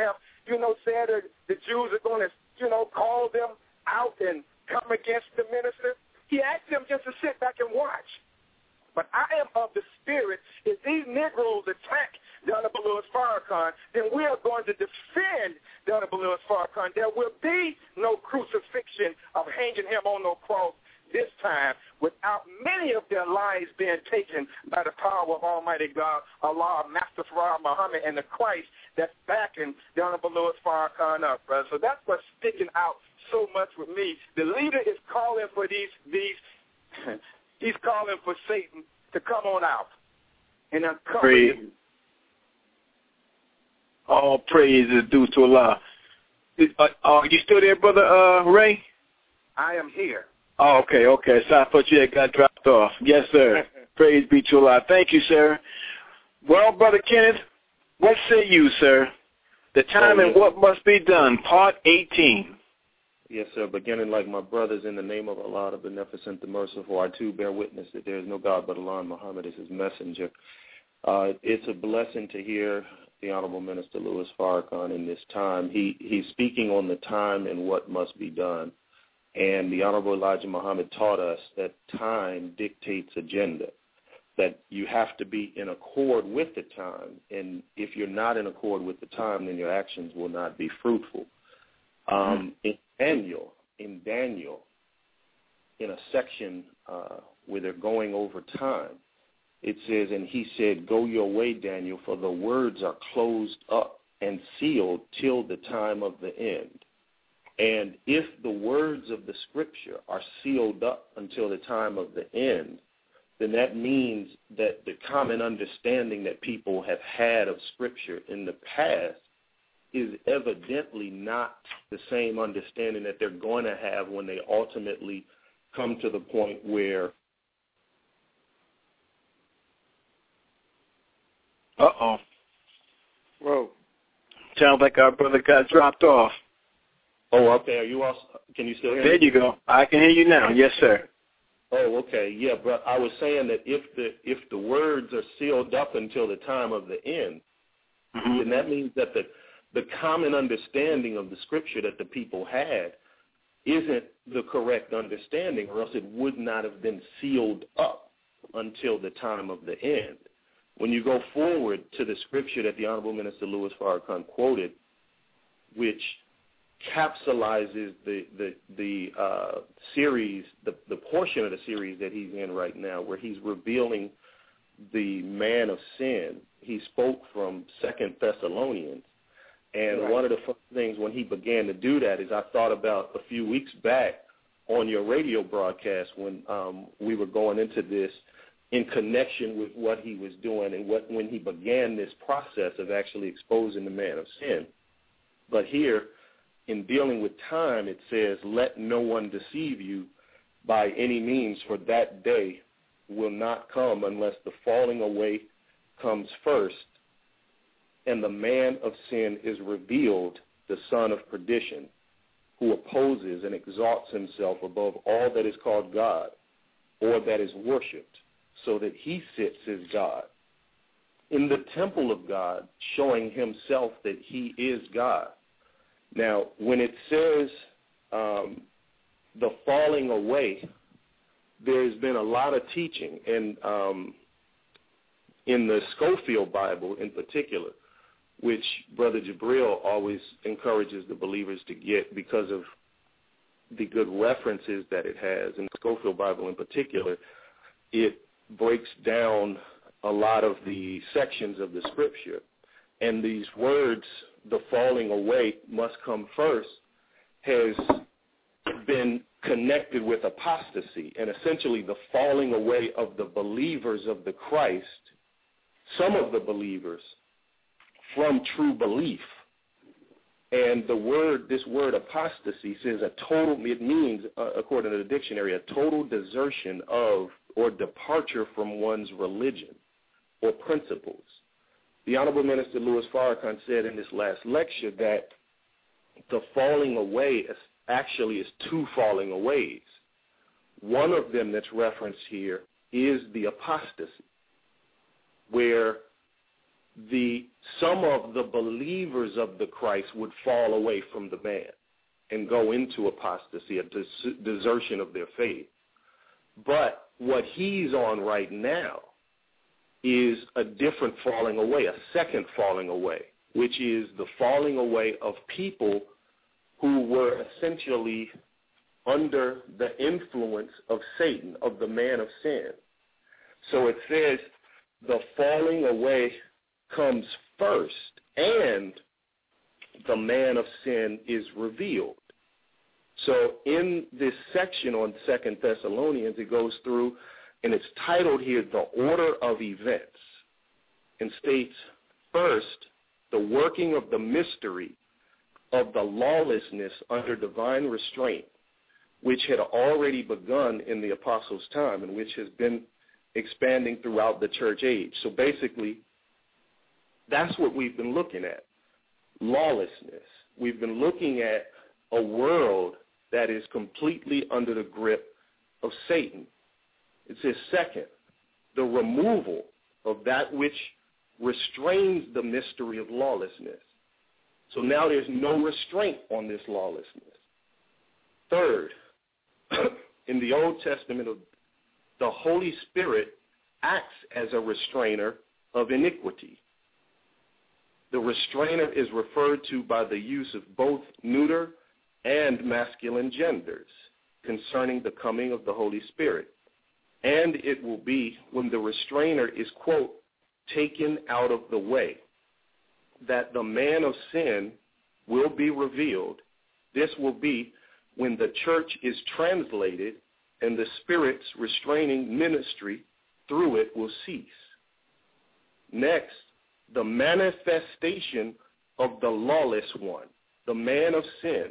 you know, saying that the Jews are going to, you know, call them out and come against the minister. He asked them just to sit back and watch. But I am of the spirit, if these Negroes attack the Honorable Louis Farrakhan, then we are going to defend the Honorable Louis Farrakhan. There will be no crucifixion of hanging him on no cross this time without many of their lives being taken by the power of Almighty God, Allah, Master Farah Muhammad, and the Christ that's backing the Honorable Louis Farrakhan up, brother. So that's what's sticking out so much with me. The leader is calling for these, these he's calling for Satan to come on out and uncover praise. him. All praise is due to Allah. Uh, are you still there, Brother uh, Ray? I am here. Oh, okay, okay. So I thought you had got dropped off. Yes, sir. Praise be to Allah. Thank you, sir. Well, Brother Kenneth, what say you, sir? The time oh, and what must be done, part eighteen. Yes, sir. Beginning like my brothers, in the name of Allah, the Beneficent, the Merciful, I too bear witness that there is no God but Allah, and Muhammad is his messenger. Uh, it's a blessing to hear the Honorable Minister Louis Farrakhan in this time. He He's speaking on the time and what must be done. And the Honorable Elijah Muhammad taught us that time dictates agenda, that you have to be in accord with the time. And if you're not in accord with the time, then your actions will not be fruitful. Um, in Daniel, in Daniel, in a section uh, where they're going over time, it says, and he said, go your way, Daniel, for the words are closed up and sealed till the time of the end. And if the words of the scripture are sealed up until the time of the end, then that means that the common understanding that people have had of scripture in the past is evidently not the same understanding that they're going to have when they ultimately come to the point where Uh-oh. Whoa. Sounds like our brother got dropped off. Oh, okay. Are you also, can you still hear there me? There you go. I can hear you now. Yes, sir. Oh, okay. Yeah, but I was saying that if the if the words are sealed up until the time of the end, mm-hmm. then that means that the the common understanding of the scripture that the people had isn't the correct understanding, or else it would not have been sealed up until the time of the end. When you go forward to the scripture that the Honorable Minister Louis Farrakhan quoted, which capsulizes the the the uh, series, the the portion of the series that he's in right now, where he's revealing the man of sin. He spoke from Second Thessalonians, and right. one of the first things when he began to do that is I thought about a few weeks back on your radio broadcast when um, we were going into this in connection with what he was doing and what when he began this process of actually exposing the man of sin. But here, in dealing with time, it says, let no one deceive you by any means, for that day will not come unless the falling away comes first, and the man of sin is revealed, the son of perdition, who opposes and exalts himself above all that is called God or that is worshipped, so that he sits as God in the temple of God, showing himself that he is God. Now, when it says um, the falling away, there's been a lot of teaching, and um, in the Scofield Bible in particular, which Brother Jabril always encourages the believers to get because of the good references that it has. In the Scofield Bible in particular, it breaks down a lot of the sections of the scripture. And these words, the falling away must come first, has been connected with apostasy and essentially the falling away of the believers of the Christ, some of the believers, from true belief. And the word, this word apostasy says a total, it means, uh, according to the dictionary, a total desertion of or departure from one's religion or principles. The Honorable Minister Louis Farrakhan said in this last lecture that the falling away is actually is two falling aways. One of them that's referenced here is the apostasy, where the some of the believers of the Christ would fall away from the man and go into apostasy, a des- desertion of their faith. But what he's on right now is a different falling away, a second falling away, which is the falling away of people who were essentially under the influence of Satan, of the man of sin. So it says the falling away comes first, and the man of sin is revealed. So in this section on Second Thessalonians, it goes through, and it's titled here, The Order of Events, and states, first, the working of the mystery of the lawlessness under divine restraint, which had already begun in the apostles' time and which has been expanding throughout the church age. So basically, that's what we've been looking at, lawlessness. We've been looking at a world that is completely under the grip of Satan. It says, second, the removal of that which restrains the mystery of lawlessness. So now there's no restraint on this lawlessness. Third, in the Old Testament, the Holy Spirit acts as a restrainer of iniquity. The restrainer is referred to by the use of both neuter and masculine genders concerning the coming of the Holy Spirit. And it will be when the restrainer is, quote, taken out of the way, that the man of sin will be revealed. This will be when the church is translated and the Spirit's restraining ministry through it will cease. Next, the manifestation of the lawless one, the man of sin,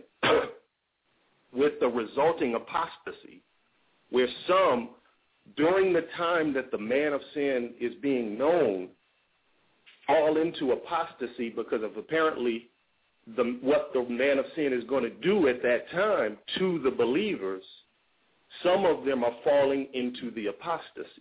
with the resulting apostasy, where some, during the time that the man of sin is being known, fall into apostasy because of apparently the, what the man of sin is going to do at that time to the believers. Some of them are falling into the apostasy.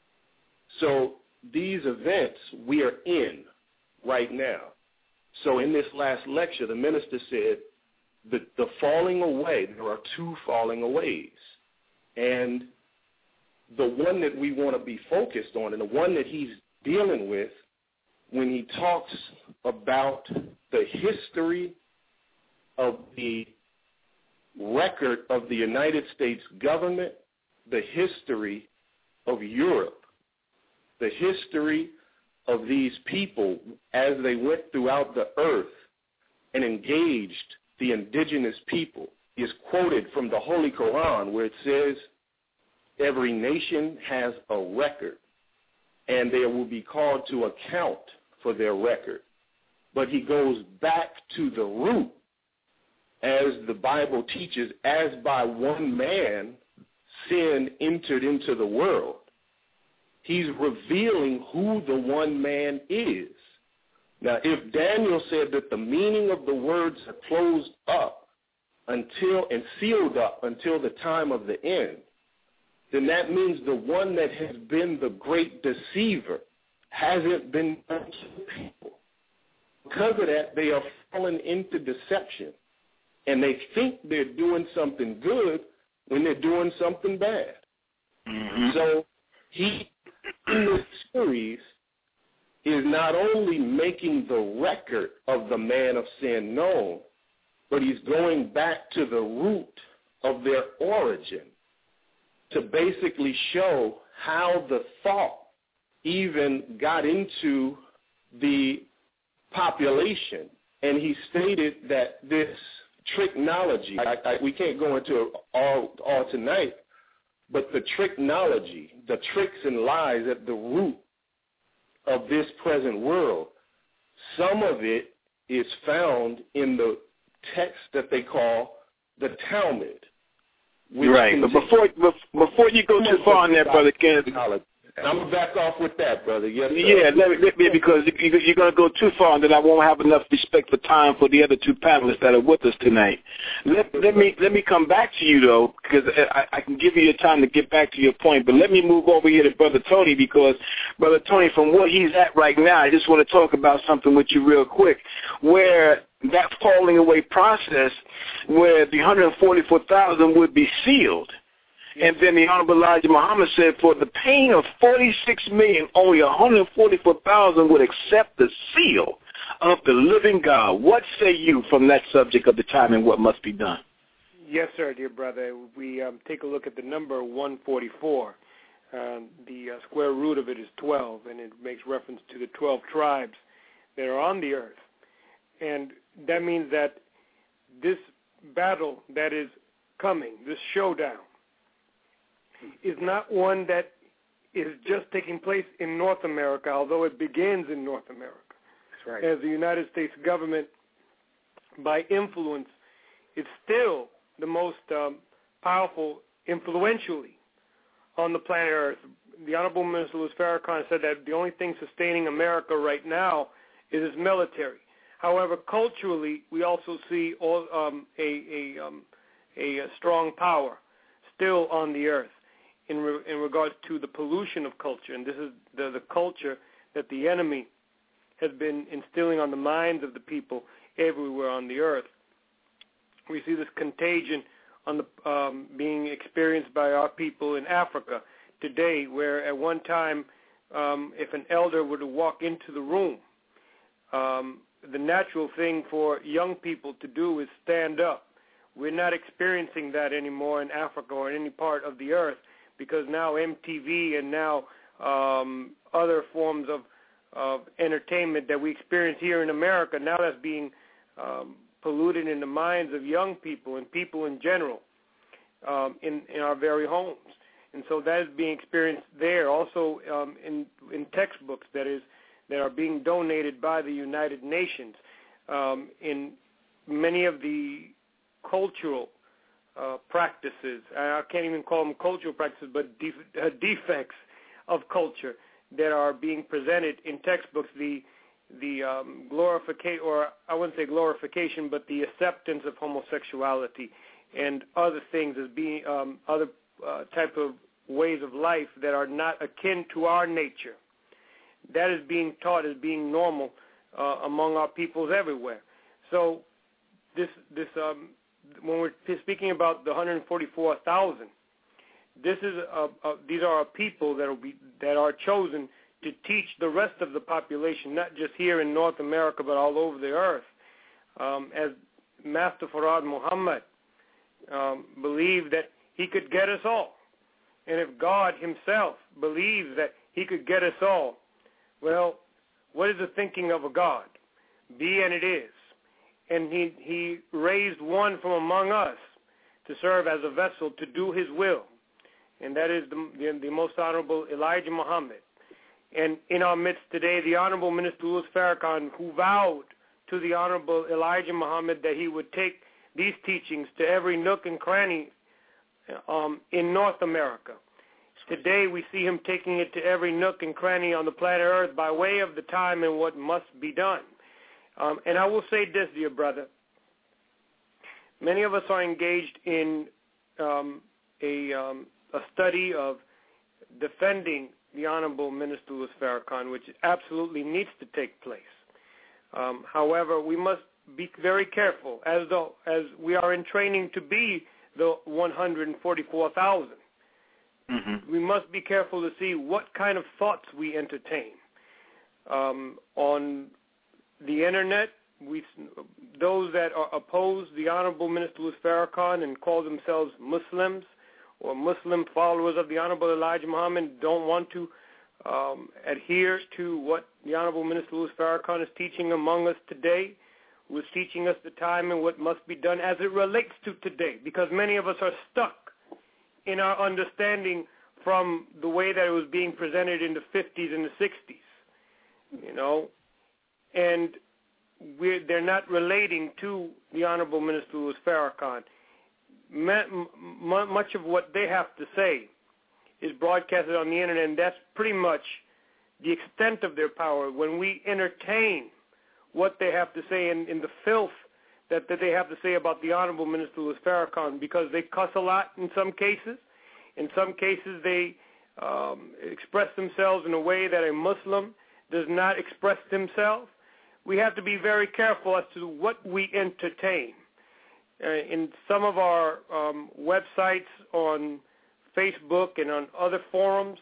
So these events we are in right now. So in this last lecture, the minister said that the falling away, there are two falling aways. And the one that we want to be focused on and the one that he's dealing with when he talks about the history of the record of the United States government, the history of Europe, the history of these people as they went throughout the earth and engaged the indigenous people, is quoted from the Holy Quran, where it says, every nation has a record, and they will be called to account for their record. But he goes back to the root, as the Bible teaches, as by one man sin entered into the world. He's revealing who the one man is. Now, if Daniel said that the meaning of the words are closed up until and sealed up until the time of the end, then that means the one that has been the great deceiver hasn't been done to the people. Because of that, they are falling into deception, and they think they're doing something good when they're doing something bad. Mm-hmm. So he, in this series, is not only making the record of the man of sin known, but he's going back to the root of their origin to basically show how the thought even got into the population. And he stated that this tricknology, I, I, we can't go into it all, all tonight, but the tricknology, the tricks and lies at the root of this present world, some of it is found in the text that they call the Talmud. Right, but before before you go too far on that, Brother Kenneth, And I'm going to back off with that, brother. Yes, sir. Yeah, let me, let me, because you're going to go too far, and then I won't have enough respect for time for the other two panelists that are with us tonight. Let, let me let me come back to you, though, because I, I can give you your time to get back to your point. But let me move over here to Brother Tony, because, Brother Tony, from where he's at right now, I just want to talk about something with you real quick, where that falling away process, where the one hundred forty-four thousand would be sealed. And then the Honorable Elijah Muhammad said, for the pain of forty-six million, only one hundred forty-four thousand would accept the seal of the living God. What say you from that subject of the time and what must be done? Yes, sir, dear brother. We um, take a look at the number one forty-four. Um, the uh, square root of it is twelve, and it makes reference to the twelve tribes that are on the earth. And that means that this battle that is coming, this showdown, is not one that is just taking place in North America, although it begins in North America. That's right. As the United States government, by influence, is still the most um, powerful, influentially, on the planet Earth. The Honorable Minister Louis Farrakhan said that the only thing sustaining America right now is its military. However, culturally, we also see all, um, a, a, um, a, a strong power still on the earth. In, re, in regards to the pollution of culture, and this is the, the culture that the enemy has been instilling on the minds of the people everywhere on the earth. We see this contagion on the um, being experienced by our people in Africa today, where at one time, um, if an elder were to walk into the room, um, the natural thing for young people to do is stand up. We're not experiencing that anymore in Africa or in any part of the earth, because now M T V and now um, other forms of, of entertainment that we experience here in America, now that's being um, polluted in the minds of young people and people in general um, in, in our very homes. And so that is being experienced there. Also um, in, in textbooks that is that are being donated by the United Nations, um, in many of the cultural Uh, practices. I can't even call them cultural practices, but def- uh, defects of culture that are being presented in textbooks. The the um, glorification, or I wouldn't say glorification, but the acceptance of homosexuality and other things as being um, other uh, type of ways of life that are not akin to our nature. That is being taught as being normal uh, among our peoples everywhere. So this this um, when we're speaking about the one hundred forty-four thousand, this is a, a, these are a people that will be that are chosen to teach the rest of the population, not just here in North America, but all over the earth. Um, as Master Farad Muhammad um, believed that he could get us all, and if God Himself believes that He could get us all, well, what is the thinking of a God? Be and it is. And he, he raised one from among us to serve as a vessel to do His will, and that is the, the, the most Honorable Elijah Muhammad. And in our midst today, the Honorable Minister Louis Farrakhan, who vowed to the Honorable Elijah Muhammad that he would take these teachings to every nook and cranny um, in North America. Today, we see him taking it to every nook and cranny on the planet Earth by way of the time and what must be done. Um, and I will say this, dear brother. Many of us are engaged in um, a, um, a study of defending the Honorable Minister Louis Farrakhan, which absolutely needs to take place. Um, however, we must be very careful, as though as we are in training to be the one hundred forty-four thousand. Mm-hmm. We must be careful to see what kind of thoughts we entertain um, on the internet. We, those that are oppose the Honorable Minister Louis Farrakhan and call themselves Muslims or Muslim followers of the Honorable Elijah Muhammad don't want to um, adhere to what the Honorable Minister Louis Farrakhan is teaching among us today, who is teaching us the time and what must be done as it relates to today, because many of us are stuck in our understanding from the way that it was being presented in the fifties and the sixties, you know, and we're, they're not relating to the Honorable Minister Louis Farrakhan. Much of what they have to say is broadcasted on the internet, and that's pretty much the extent of their power. When we entertain what they have to say in, in the filth that, that they have to say about the Honorable Minister Louis Farrakhan, because they cuss a lot in some cases. In some cases, they um, express themselves in a way that a Muslim does not express himself. We have to be very careful as to what we entertain. Uh, in some of our um, websites on Facebook and on other forums,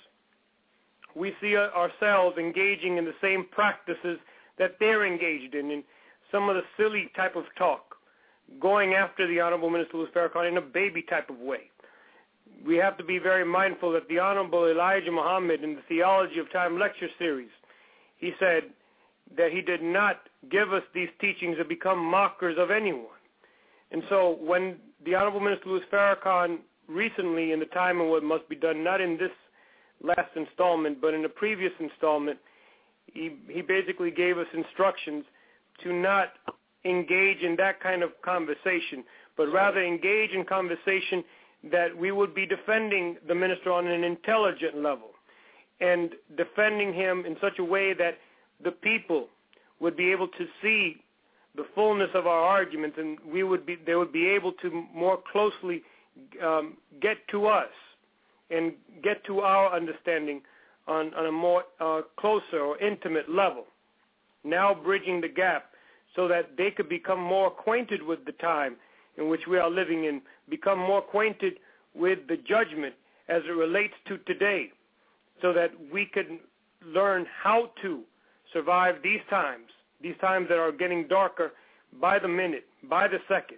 we see uh, ourselves engaging in the same practices that they're engaged in, in some of the silly type of talk, going after the Honorable Minister Louis Farrakhan in a baby type of way. We have to be very mindful that the Honorable Elijah Muhammad in the Theology of Time lecture series, he said that he did not give us these teachings to become mockers of anyone. And so when the Honorable Minister Louis Farrakhan recently in the Time and What Must Be Done, not in this last installment, but in the previous installment, he, he basically gave us instructions to not engage in that kind of conversation, but rather engage in conversation that we would be defending the minister on an intelligent level and defending him in such a way that the people would be able to see the fullness of our arguments, and we would be they would be able to more closely um, get to us and get to our understanding on, on a more uh, closer or intimate level, now bridging the gap so that they could become more acquainted with the time in which we are living in, become more acquainted with the judgment as it relates to today, so that we can learn how to survive these times, these times that are getting darker by the minute, by the second,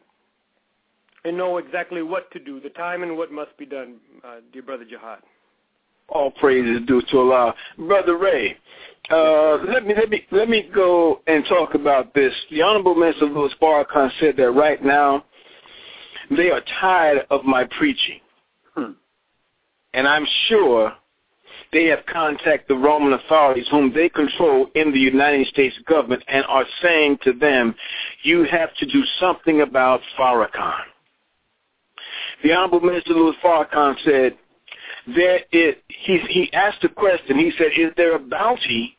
and know exactly what to do, the time and what must be done, uh, dear Brother Jihad. All praise is due to Allah. Brother Ray, uh, let me let me let me go and talk about this. The Honorable Minister Louis Farrakhan said that right now they are tired of my preaching, hmm. and I'm sure they have contacted the Roman authorities whom they control in the United States government and are saying to them, you have to do something about Farrakhan. The Honorable Minister Louis Farrakhan said, there is, he, he asked a question. He said, is there a bounty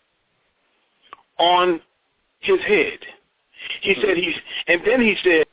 on his head? He said, he's, and then he said,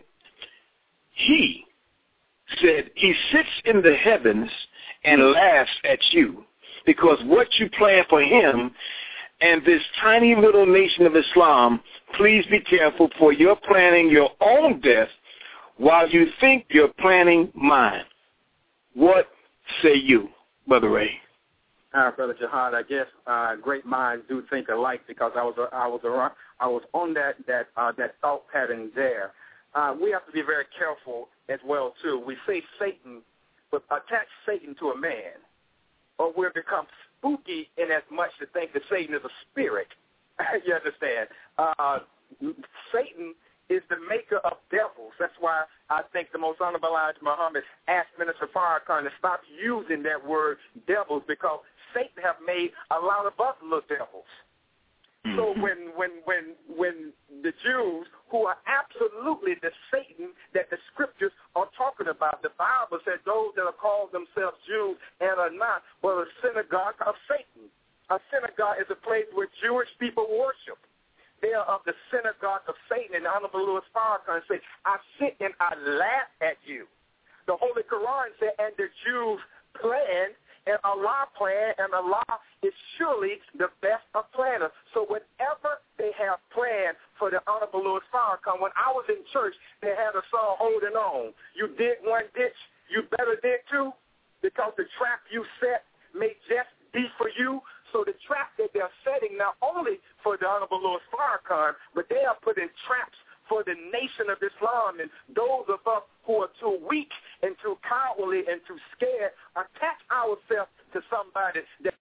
he said, he sits in the heavens and laughs at you because what you plan for him and this tiny little nation of Islam, please be careful, for you're planning your own death while you think you're planning mine. What say you, Brother Ray? Uh, Brother Jihad, I guess uh, great minds do think alike, because I was uh, I was around, I was on that that uh, that thought pattern there. Uh, we have to be very careful as well too. We say Satan, but attach Satan to a man, or we'll become spooky in as much to think that Satan is a spirit. You understand? Uh, Satan is the maker of devils. That's why I think the Most Honorable Elijah Muhammad asked Minister Farrakhan to stop using that word devils, because Satan have made a lot of us little devils. Mm-hmm. So when when when when the Jews, who are absolutely the Satan that the scriptures are talking about, the Bible said those that are called themselves Jews and are not, were a synagogue of Satan. A synagogue is a place where Jewish people worship. They are of the synagogue of Satan. And the Honorable Louis Farrakhan said, I sit and I laugh at you. The Holy Quran said, and the Jews planned, and Allah planned, and Allah is surely the best of planners. So whatever they have planned for the Honorable Louis Farrakhan, when I was in church, they had a song, Holding On. You dig one ditch, you better dig two, because the trap you set may just be for you. So the trap that they're setting not only for the Honorable Louis Farrakhan, but they are putting traps for the nation of Islam, and those of us who are too weak and too cowardly and too scared attach ourselves to somebody that